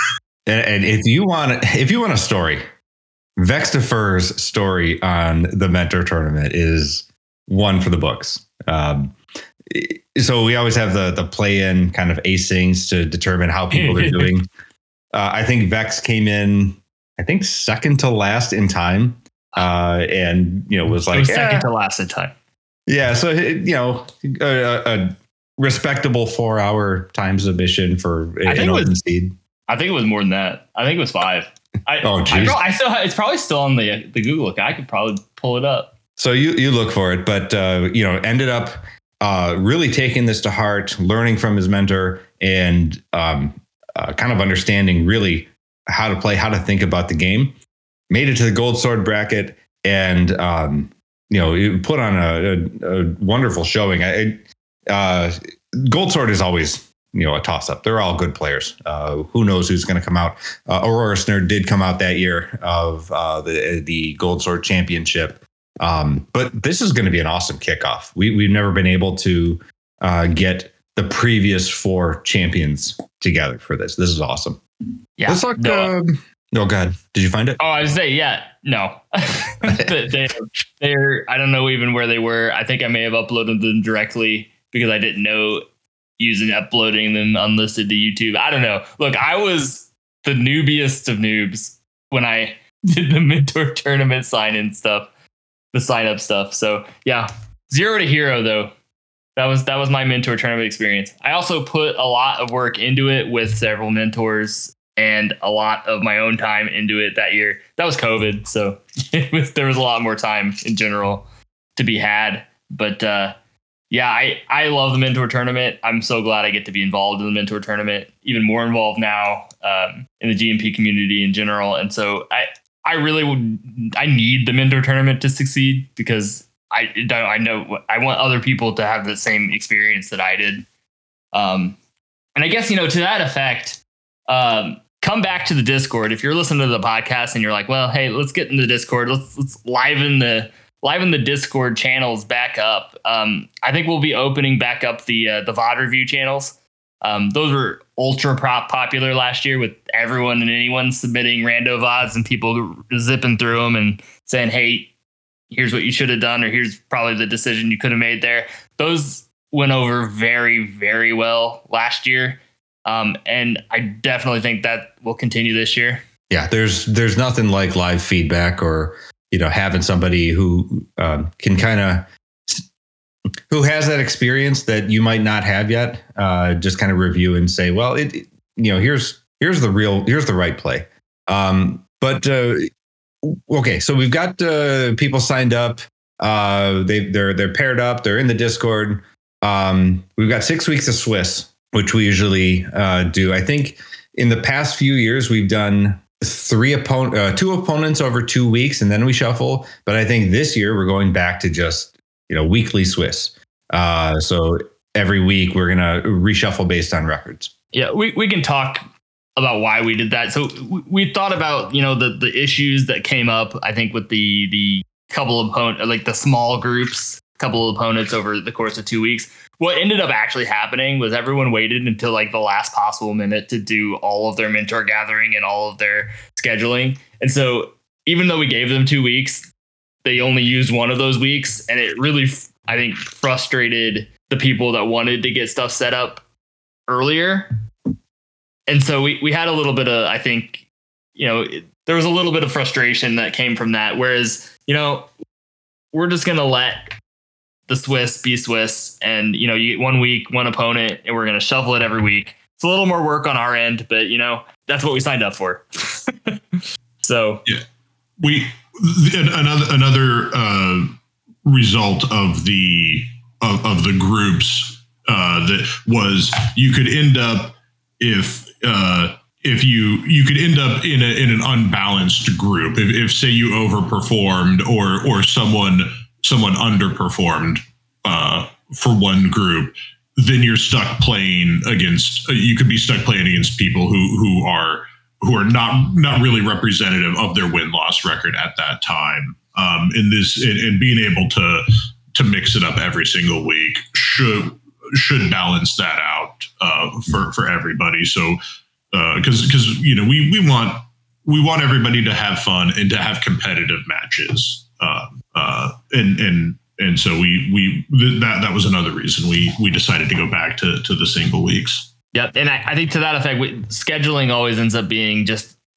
And if you want, if you want a story, Vextifer's story on the Mentor tournament is one for the books. Um, so we always have the the play-in kind of acings to determine how people are doing. Uh, I think Vex came in, I think second to last in time. uh, and you know was like it was yeah. second to last at time. Yeah, so you know, a, a respectable four-hour time submission for I an open was, seed. I think it was more than that. I think it was five. I, oh, geez. I, I still, it's probably still on the the Google. I could probably pull it up. So you you look for it, but uh, you know, ended up uh, really taking this to heart, learning from his mentor, and um, uh, kind of understanding really how to play, how to think about the game. Made it to the Gold Sword bracket, and um, you know, it put on a, a, a wonderful showing. I, uh, Gold Sword is always, you know, a toss up. They're all good players. Uh, who knows who's going to come out? Uh, Aurora Snare did come out that year of uh, the the Gold Sword Championship. Um, but this is going to be an awesome kickoff. We we've never been able to uh, get the previous four champions together for this. This is awesome. Yeah. Let's talk. No. Um, oh God, did you find it? Oh, I was say yeah. No, they, they're. I don't know even where they were. I think I may have uploaded them directly because I didn't know using uploading them unlisted to YouTube. I don't know. Look, I was the noobiest of noobs when I did the mentor tournament sign in stuff, the sign up stuff. So yeah, zero to hero though. That was that was my mentor tournament experience. I also put a lot of work into it with several mentors and a lot of my own time into it that year. That was COVID, so it was, there was a lot more time in general to be had. But uh, yeah, I, I love the mentor tournament. I'm so glad I get to be involved in the mentor tournament, even more involved now um, in the G M P community in general. And so I I really would I need the mentor tournament to succeed because I I know I want other people to have the same experience that I did. Um, and I guess, you know, to that effect, um, come back to the Discord. If you're listening to the podcast and you're like, well, hey, let's get in the Discord. Let's let's liven the liven the Discord channels back up. Um, I think we'll be opening back up the uh, the V O D review channels. Um, those were ultra prop popular last year with everyone and anyone submitting rando V O Ds and people zipping through them and saying, hey, here's what you should have done, or here's probably the decision you could have made there. Those went over very, very well last year. Um, and I definitely think that will continue this year. Yeah, there's there's nothing like live feedback or, you know, having somebody who um, can kind of who has that experience that you might not have yet. Uh, just kind of review and say, well, it, it you know, here's here's the real here's the right play. Um, but uh, okay, so we've got uh, people signed up. Uh, they they're they're paired up. They're in the Discord. Um, we've got six weeks of Swiss, which we usually uh, do. I think in the past few years, we've done three opponent, uh, two opponents over two weeks, and then we shuffle. But I think this year we're going back to just, you know, weekly Swiss. Uh, so every week we're going to reshuffle based on records. Yeah, we, we can talk about why we did that. So we, we thought about, you know, the, the issues that came up, I think, with the, the couple of opponents, like the small groups, couple of opponents over the course of two weeks. What ended up actually happening was everyone waited until like the last possible minute to do all of their mentor gathering and all of their scheduling. And so even though we gave them two weeks, they only used one of those weeks. And it really, I think, frustrated the people that wanted to get stuff set up earlier. And so we, we had a little bit of, I think, you know, it, there was a little bit of frustration that came from that. Whereas, you know, we're just going to let the Swiss be Swiss, and, you know, you get one week, one opponent, and we're going to shuffle it every week. It's a little more work on our end, but, you know, that's what we signed up for. So yeah, we another another uh, result of the of, of the groups uh, that was you could end up if uh, if you you could end up in a in an unbalanced group if, if say you overperformed or or someone. someone underperformed uh, for one group, then you're stuck playing against, uh, you could be stuck playing against people who, who are, who are not, not really representative of their win-loss record at that time. Um, and this, and, and being able to, to mix it up every single week should, should balance that out uh, for, for everybody. So, uh, cause, cause, you know, we, we want, we want everybody to have fun and to have competitive matches. Uh, uh, and and and so we we th- that that was another reason we we decided to go back to to the single weeks. Yep, and I, I think to that effect, we, scheduling always ends up being just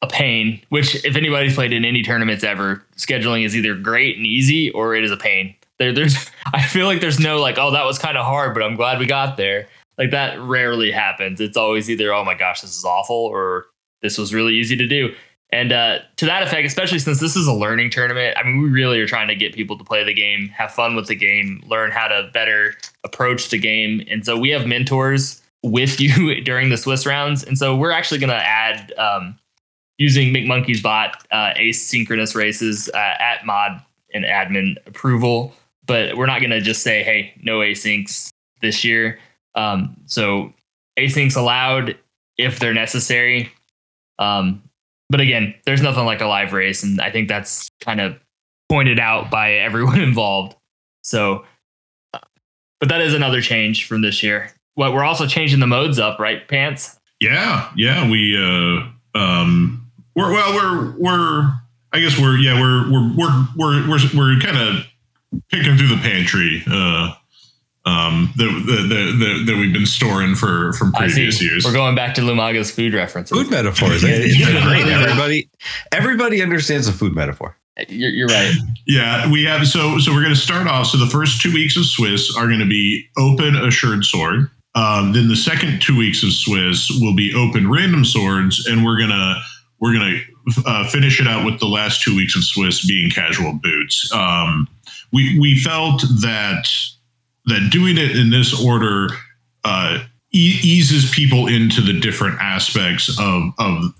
a pain, which if anybody's played in any tournaments ever, scheduling is either great and easy or it is a pain. There, there's, I feel like there's no like, oh, that was kind of hard, but I'm glad we got there. Like that rarely happens. It's always either, oh my gosh, this is awful, or this was really easy to do. And uh, to that effect, especially since this is a learning tournament, I mean, we really are trying to get people to play the game, have fun with the game, learn how to better approach the game. And so we have mentors with you during the Swiss rounds. And so we're actually going to add, um, using McMonkey's bot, uh, asynchronous races uh, at mod and admin approval. But we're not going to just say, hey, no asyncs this year. Um, so asyncs allowed if they're necessary. Um, but again, there's nothing like a live race. And I think that's kind of pointed out by everyone involved. So, uh, but that is another change from this year. What we're also changing the modes up, right, Pants? Yeah. Yeah. We, uh, um, we're, well, we're, we're, I guess we're, yeah, we're, we're, we're, we're, we're, we're kind of picking through the pantry, uh, um, that, that, that, that we've been storing for from previous years. We're going back to Lumaga's food references. Food metaphors. It's great. Everybody, everybody understands a food metaphor. You're, you're right. Yeah, we have. So, so we're going to start off. So the first two weeks of Swiss are going to be open assured sword. Um, then the second two weeks of Swiss will be open random swords, and we're gonna we're gonna uh, finish it out with the last two weeks of Swiss being casual boots. Um, we we felt that. that doing it in this order uh, e- eases people into the different aspects of of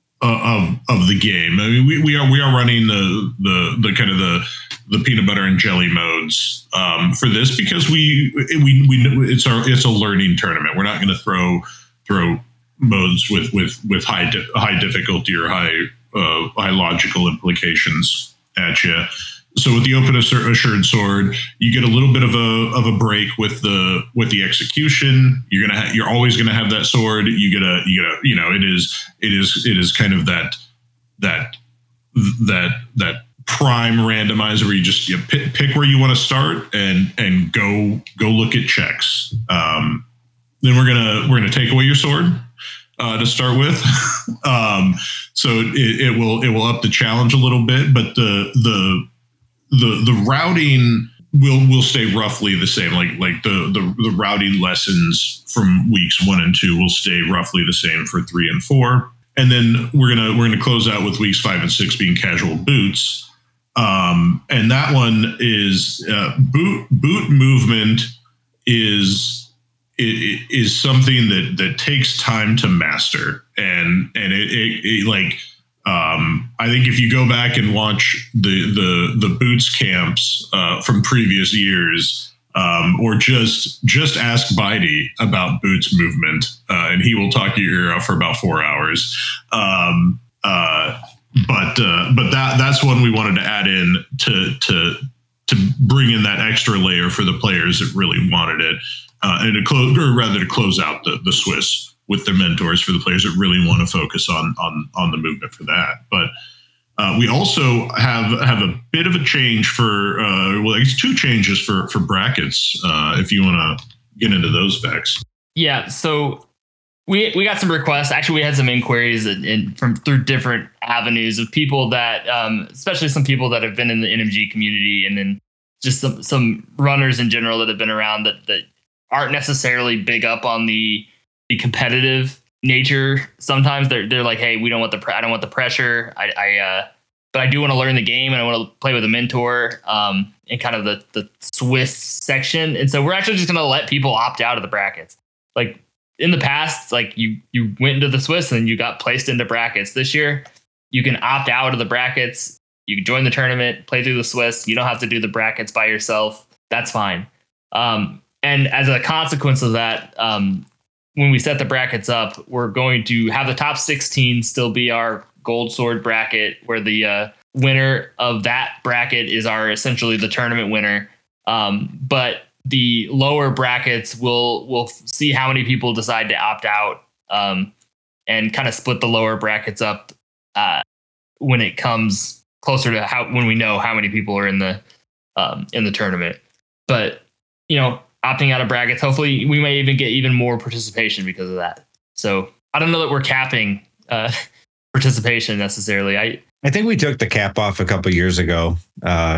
of of the game. I mean, we, we are we are running the the the kind of the the peanut butter and jelly modes um, for this because we we we it's our it's a learning tournament. We're not going to throw throw modes with with with high di- high difficulty or high uh, high logical implications at you. So with the open assured sword, you get a little bit of a of a break with the with the execution. You're gonna ha- you're always gonna have that sword. You get a you get a you know it is it is it is kind of that that that that prime randomizer where you just you pick, pick where you want to start and and go go look at checks. Um, then we're gonna we're gonna take away your sword uh, to start with. um, so it, it will it will up the challenge a little bit, but the the The the routing will will stay roughly the same. Like like the, the the routing lessons from weeks one and two will stay roughly the same for three and four. And then we're gonna we're gonna close out with weeks five and six being casual boots. Um, and that one is uh, boot boot movement is it, it is something that that takes time to master. And and it, it, it like. Um, I think if you go back and watch the the the boots camps uh, from previous years, um, or just just ask Bidey about boots movement, uh, and he will talk your ear off for about four hours. Um, uh, but uh, but that that's one we wanted to add in to to to bring in that extra layer for the players that really wanted it, uh, and to close, or rather to close out the the Swiss with their mentors for the players that really want to focus on on on the movement for that. But uh, we also have have a bit of a change for uh, well, it's two changes for for brackets. Uh, if you want to get into those facts. Yeah. So we we got some requests. Actually, we had some inquiries in, in, from through different avenues of people that, um, especially some people that have been in the N M G community, and then just some some runners in general that have been around that that aren't necessarily big up on the the competitive nature. Sometimes they're they're like, hey, we don't want the pre- I don't want the pressure. I, I uh, but I do want to learn the game and I want to play with a mentor. Um, in kind of the the Swiss section, and so we're actually just going to let people opt out of the brackets. Like in the past, like you you went into the Swiss and you got placed into brackets. This year, you can opt out of the brackets. You can join the tournament, play through the Swiss. You don't have to do the brackets by yourself. That's fine. Um, and as a consequence of that, um, when we set the brackets up, we're going to have the top sixteen still be our gold sword bracket, where the uh, winner of that bracket is our essentially the tournament winner. Um, but the lower brackets will will see how many people decide to opt out, um, and kind of split the lower brackets up uh, when it comes closer to how when we know how many people are in the um, in the tournament. But you know, opting out of brackets, hopefully we may even get even more participation because of that. So I don't know that we're capping uh, participation necessarily. I I think we took the cap off a couple years ago, uh,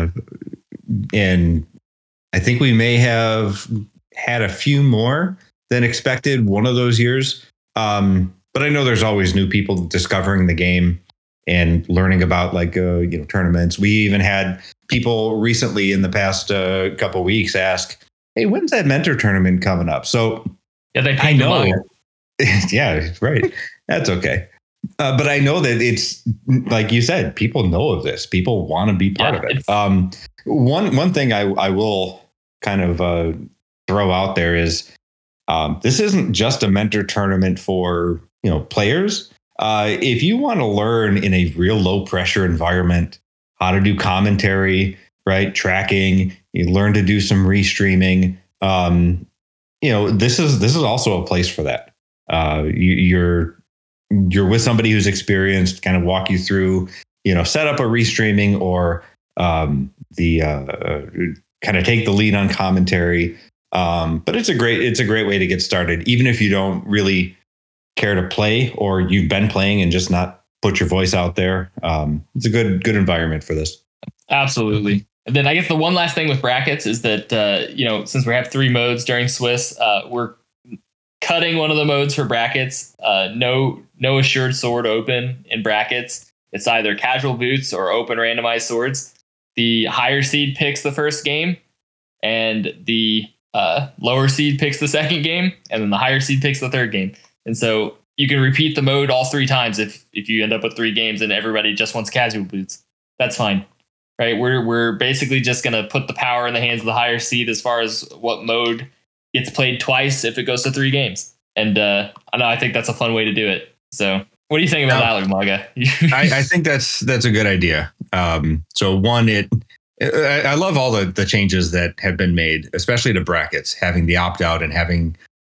and I think we may have had a few more than expected one of those years. Um, but I know there's always new people discovering the game and learning about like uh, you know tournaments. We even had people recently in the past uh, couple of weeks ask, "Hey, when's that mentor tournament coming up?" So yeah, they I know. Yeah, right. That's okay. Uh, but I know that it's like you said, people know of this. People want to be part yeah, of it. Um, one one thing I, I will kind of uh, throw out there is um, this isn't just a mentor tournament for you know players. Uh, if you want to learn in a real low pressure environment how to do commentary, right, tracking, you learn to do some restreaming. Um, you know, this is this is also a place for that. Uh, you, you're you're with somebody who's experienced, kind of walk you through, you know, set up a restreaming or um, the uh, kind of take the lead on commentary. Um, but it's a great it's a great way to get started, even if you don't really care to play or you've been playing and just not put your voice out there. Um, it's a good good environment for this. Absolutely. And then I guess the one last thing with brackets is that uh, you know since we have three modes during Swiss, uh, we're cutting one of the modes for brackets. Uh, no, no assured sword open in brackets. It's either casual boots or open randomized swords. The higher seed picks the first game, and the uh, lower seed picks the second game, and then the higher seed picks the third game. And so you can repeat the mode all three times if if you end up with three games and everybody just wants casual boots. That's fine, right? We're we're basically just gonna put the power in the hands of the higher seed as far as what mode gets played twice if it goes to three games. And uh, I know I think that's a fun way to do it. So what do you think about now, that, Lumaga? I, I think that's that's a good idea. Um, so one, it I, I love all the, the changes that have been made, especially to brackets, having the opt out and having,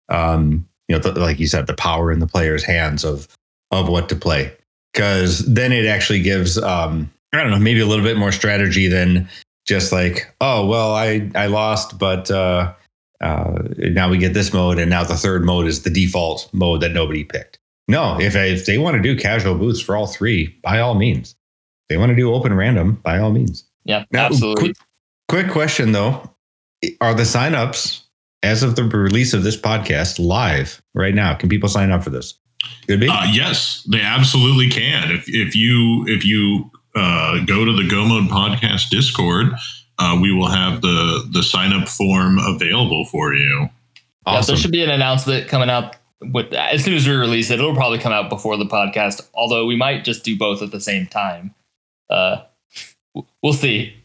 um, you know, the, like you said, the power in the player's hands of of what to play. Because then it actually gives, um, I don't know, maybe a little bit more strategy than just like, oh, well, I, I lost, but uh, uh, now we get this mode. And now the third mode is the default mode that nobody picked. No, if, if they want to do casual boots for all three, by all means. If they want to do open random, by all means. Yeah, now, absolutely. Quick, quick question, though. Are the signups, as of the release of this podcast, live right now? Can people sign up for this? Could be? Uh, yes, they absolutely can. If if you if you uh, go to the Go Mode Podcast Discord, uh, we will have the the sign up form available for you. Awesome. Yeah, there should be an announcement coming out with as soon as we release it. It'll probably come out before the podcast, although we might just do both at the same time. Uh, we'll see.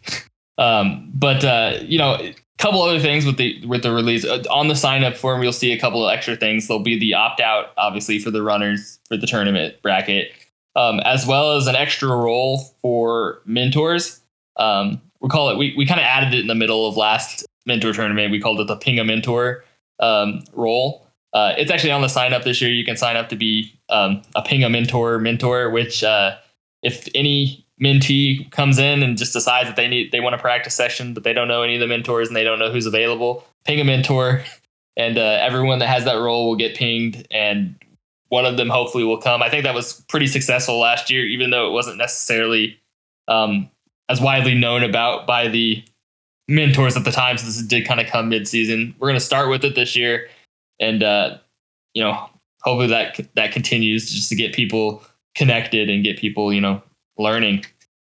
Um, but uh, you know, a couple other things with the with the release uh, on the sign up form, you'll see a couple of extra things. There'll be the opt out, obviously, for the runners for the tournament bracket, um, as well as an extra role for mentors. Um, we call it. We we kind of added it in the middle of last mentor tournament. We called it the Ping a Mentor um, role. Uh, it's actually on the sign up this year. You can sign up to be um, a Ping a Mentor mentor, which uh, if any mentee comes in and just decides that they need they want a practice session, but they don't know any of the mentors and they don't know who's available, ping a mentor, and uh, everyone that has that role will get pinged, and one of them hopefully will come. I think that was pretty successful last year, even though it wasn't necessarily um, as widely known about by the mentors at the time. So this did kind of come mid-season. We're going to start with it this year, and uh, you know, hopefully that that continues just to get people connected and get people, you know, learning.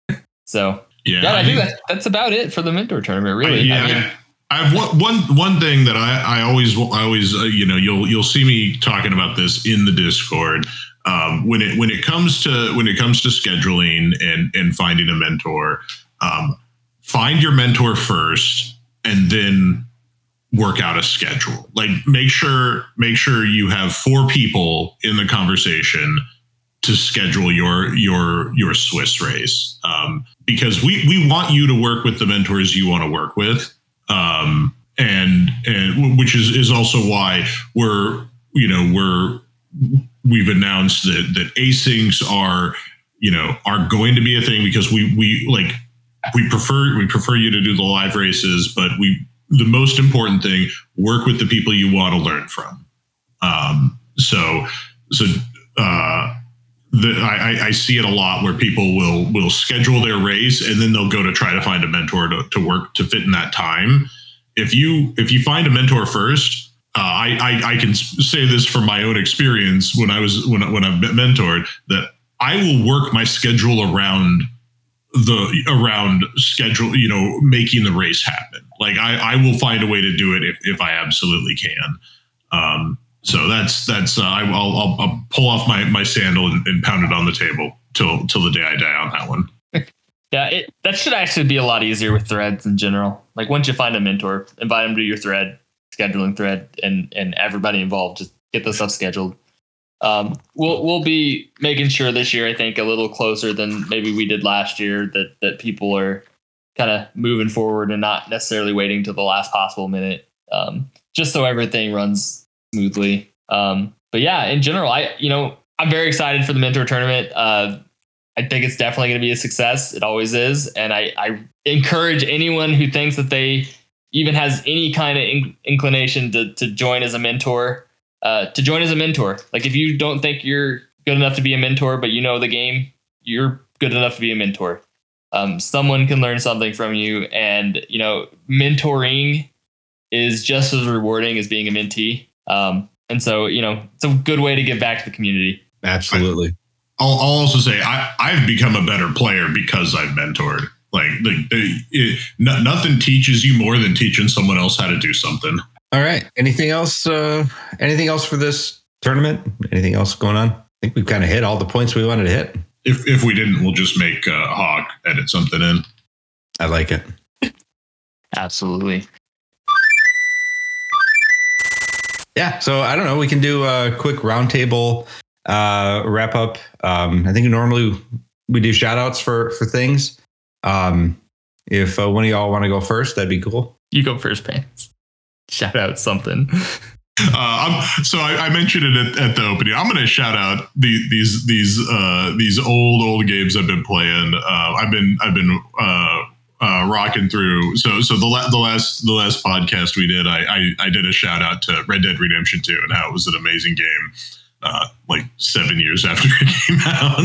So yeah, yeah I, I think that's that's about it for the mentor tournament. Really, yeah. I mean, I have one, one one thing that I, I always I always uh, you know you'll you'll see me talking about this in the Discord um, when it when it comes to when it comes to scheduling and and finding a mentor. Um, find your mentor first, and then work out a schedule. Like make sure make sure you have four people in the conversation to schedule your your your Swiss race, um, because we we want you to work with the mentors you want to work with, um, and and which is is also why we're you know we're we've announced that that asyncs are you know are going to be a thing, because we we like we prefer we prefer you to do the live races, but we the most important thing, work with the people you want to learn from. Um, so so. Uh, the, I, I see it a lot where people will will schedule their race and then they'll go to try to find a mentor to, to work to fit in that time. If you if you find a mentor first, uh, I, I I can say this from my own experience when I was when when I've been mentored, that I will work my schedule around the around schedule, you know, making the race happen. Like I, I will find a way to do it if, if I absolutely can. Um, so that's that's uh, I, I'll, I'll I'll pull off my my sandal and, and pound it on the table till till the day I die on that one. Yeah, it, that should actually be a lot easier with threads in general. Like once you find a mentor, invite them to your thread, scheduling thread, and and everybody involved, just get the stuff scheduled. Um, we'll we'll be making sure this year, I think, a little closer than maybe we did last year, that that people are kind of moving forward and not necessarily waiting till the last possible minute, um, just so everything runs smoothly. Um, but yeah, in general, I you know I'm very excited for the mentor tournament. Uh, I think it's definitely going to be a success. It always is. And I, I encourage anyone who thinks that they even has any kind of in- inclination to, to join as a mentor, uh, to join as a mentor. Like if you don't think you're good enough to be a mentor, but you know the game, you're good enough to be a mentor. Um, someone can learn something from you. And, you know, mentoring is just as rewarding as being a mentee. Um, and so, you know, it's a good way to give back to the community. Absolutely. I'll, I'll also say I, I've become a better player because I've mentored. Like the, it, it, no, nothing teaches you more than teaching someone else how to do something. All right. Anything else? Uh, anything else for this tournament? Anything else going on? I think we've kind of hit all the points we wanted to hit. If if we didn't, we'll just make uh, Hawk edit something in. I like it. Absolutely. Yeah. So I don't know. We can do a quick roundtable uh, wrap up. Um, I think normally we do shout outs for, for things. Um, if uh, one of y'all want to go first, that'd be cool. You go first, Pants. Shout out something. Uh, I'm, so I, I mentioned it at, at the opening. I'm going to shout out the, these these uh, these old old games I've been playing. Uh, I've been I've been uh, uh, rocking through. So so the la- the last the last podcast we did, I, I I did a shout out to Red Dead Redemption two and how it was an amazing game. Uh, like seven years after it came out.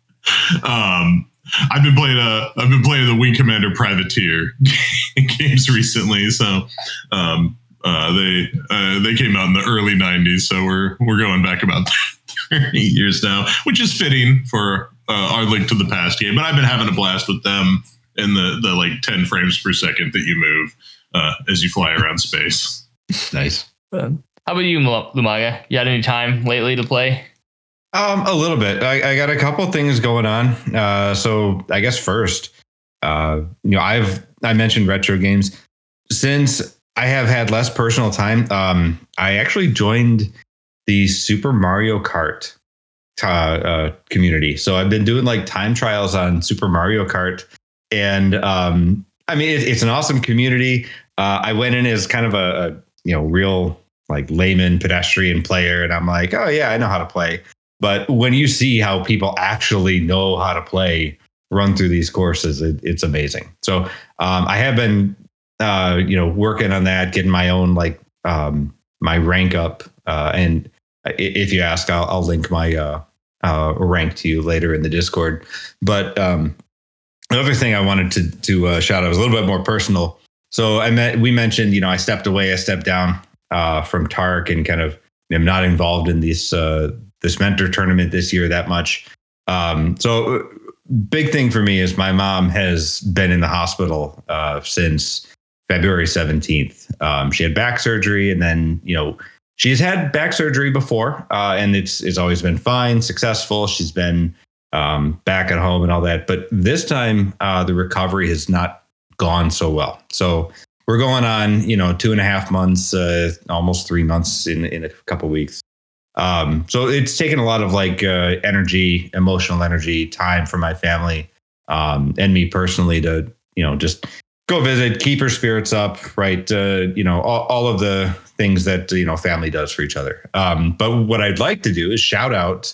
um, I've been playing a I've been playing the Wing Commander Privateer games recently. So. Um, Uh, they uh, they came out in the early nineties, so we're we're going back about thirty years now, which is fitting for uh, our Link to the Past game. But I've been having a blast with them in the the like ten frames per second that you move uh, as you fly around space. Nice. How about you, Lumaga? You had any time lately to play? Um, a little bit. I, I got a couple things going on. Uh, so I guess first, uh, you know, I've I mentioned retro games since. I have had less personal time. Um, I actually joined the Super Mario Kart uh, uh, community. So I've been doing like time trials on Super Mario Kart. And um, I mean, it, it's an awesome community. Uh, I went in as kind of a, a, you know, real like layman pedestrian player. And I'm like, oh, yeah, I know how to play. But when you see how people actually know how to play, run through these courses, it, it's amazing. So um, I have been Uh, you know, working on that, getting my own like um, my rank up. Uh, and if you ask, I'll, I'll link my uh, uh, rank to you later in the Discord. But um, another thing I wanted to to uh, shout out was a little bit more personal. So I met, we mentioned, you know, I stepped away, I stepped down uh, from Tark and kind of am not involved in this uh, this mentor tournament this year that much. Um, so big thing for me is my mom has been in the hospital uh, since February seventeenth. Um, she had back surgery, and then, you know, she's had back surgery before, uh, and it's it's always been fine, successful. She's been um, back at home and all that. But this time, uh, the recovery has not gone so well. So we're going on, you know, two and a half months, uh, almost three months in, in a couple of weeks. Um, so it's taken a lot of like uh, energy, emotional energy, time from my family um, and me personally to, you know, just go visit, keep her spirits up, right? Uh, you know, all, all of the things that, you know, family does for each other. Um, but what I'd like to do is shout out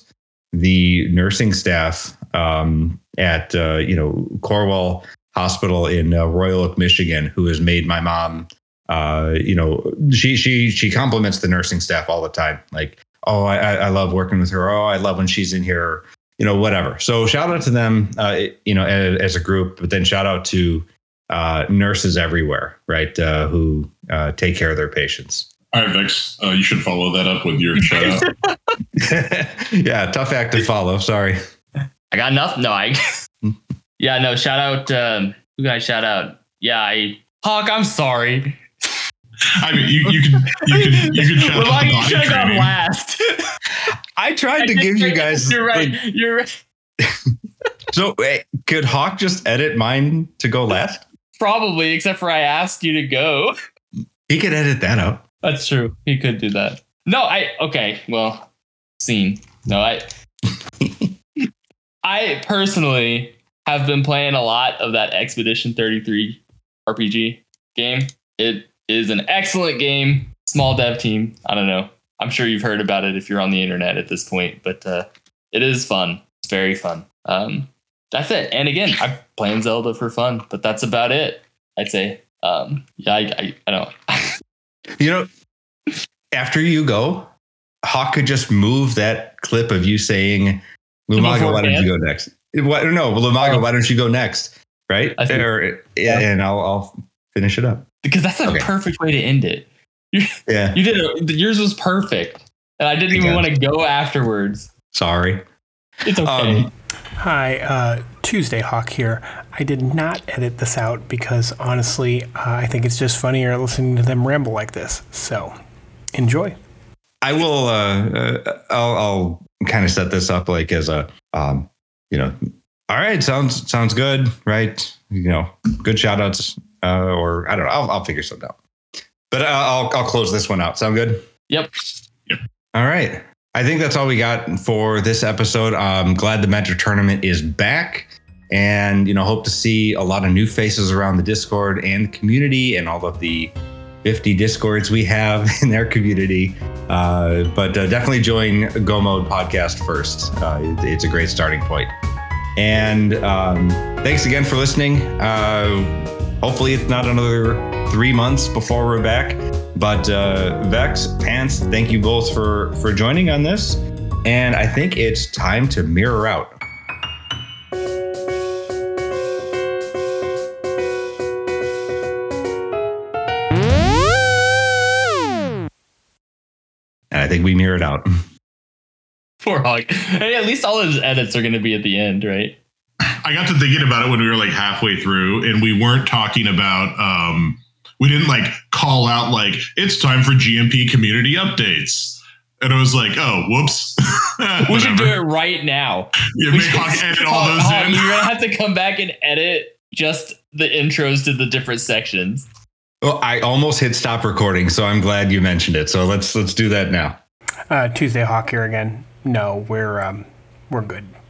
the nursing staff um, at, uh, you know, Corwell Hospital in uh, Royal Oak, Michigan, who has made my mom, uh, you know, she she she compliments the nursing staff all the time. Like, oh, I, I love working with her. Oh, I love when she's in here. you know, whatever. So shout out to them, uh, you know, as, as a group, but then shout out to uh, nurses everywhere, right? Uh, who uh, take care of their patients. All right, Vex, uh, you should follow that up with your shout out. Yeah, tough act to follow. Sorry. I got nothing. No, I. Yeah, no. Shout out. Um, who can I shout out? Yeah, I. Hawk, I'm sorry. I mean, you, you can you can you can shout well, out. You should have gone last. I tried I to give you guys. You're right. Like, you're right. So wait, could Hawk just edit mine to go last? Probably, except for I asked you to go. He could edit that out. That's true. He could do that. No, I okay. Well, scene. No, I. I personally have been playing a lot of that Expedition thirty-three R P G game. It is an excellent game. Small dev team. I don't know. I'm sure you've heard about it if you're on the internet at this point, but uh, it is fun. It's very fun. Um, that's it. And again, I'm playing Zelda for fun, but that's about it. I'd say. Um, yeah, I, I, I don't. You know, after you go, Hawk could just move that clip of you saying, Lumaga, why don't you go next? What, no, Lumaga, oh. why don't you go next? Right? Or, yeah, and I'll, I'll finish it up. Because that's a okay. perfect way to end it. You, yeah. You did it. Yours was perfect. And I didn't I even want to go afterwards. Sorry. It's okay. Um, Hi, uh, Tuesday Hawk here. I did not edit this out because honestly, uh, I think it's just funnier listening to them ramble like this. So enjoy. I will, uh, uh, I'll, I'll kind of set this up like as a, um, you know, all right, sounds, sounds good. Right. You know, good shout outs, uh, or I don't know. I'll, I'll figure something out, but I'll, I'll close this one out. Sound good? Yep. Yep. All right. I think that's all we got for this episode. I'm glad the Metro tournament is back, and you know, hope to see a lot of new faces around the Discord and community, and all of the fifty Discords we have in their community. Uh, but uh, definitely join Go Mode Podcast first. Uh, it, it's a great starting point. And um, thanks again for listening. Uh, hopefully, it's not another three months before we're back. But uh, Vex, Pants, thank you both for, for joining on this. And I think it's time to mirror out. And I think we mirrored out. Poor Hawk. Hey, at least all his edits are going to be at the end, right? I got to thinking about it when we were like halfway through, and we weren't talking about... Um, We didn't like call out like it's time for G M P community updates. And I was like, oh, whoops. We should do it right now. Yeah, we make Hawk edit all those Hawk, in. You're going to have to come back and edit just the intros to the different sections. Well, I almost hit stop recording, so I'm glad you mentioned it. So let's let's do that now. Uh, Tuesday Hawk here again. No, we're um, we're good.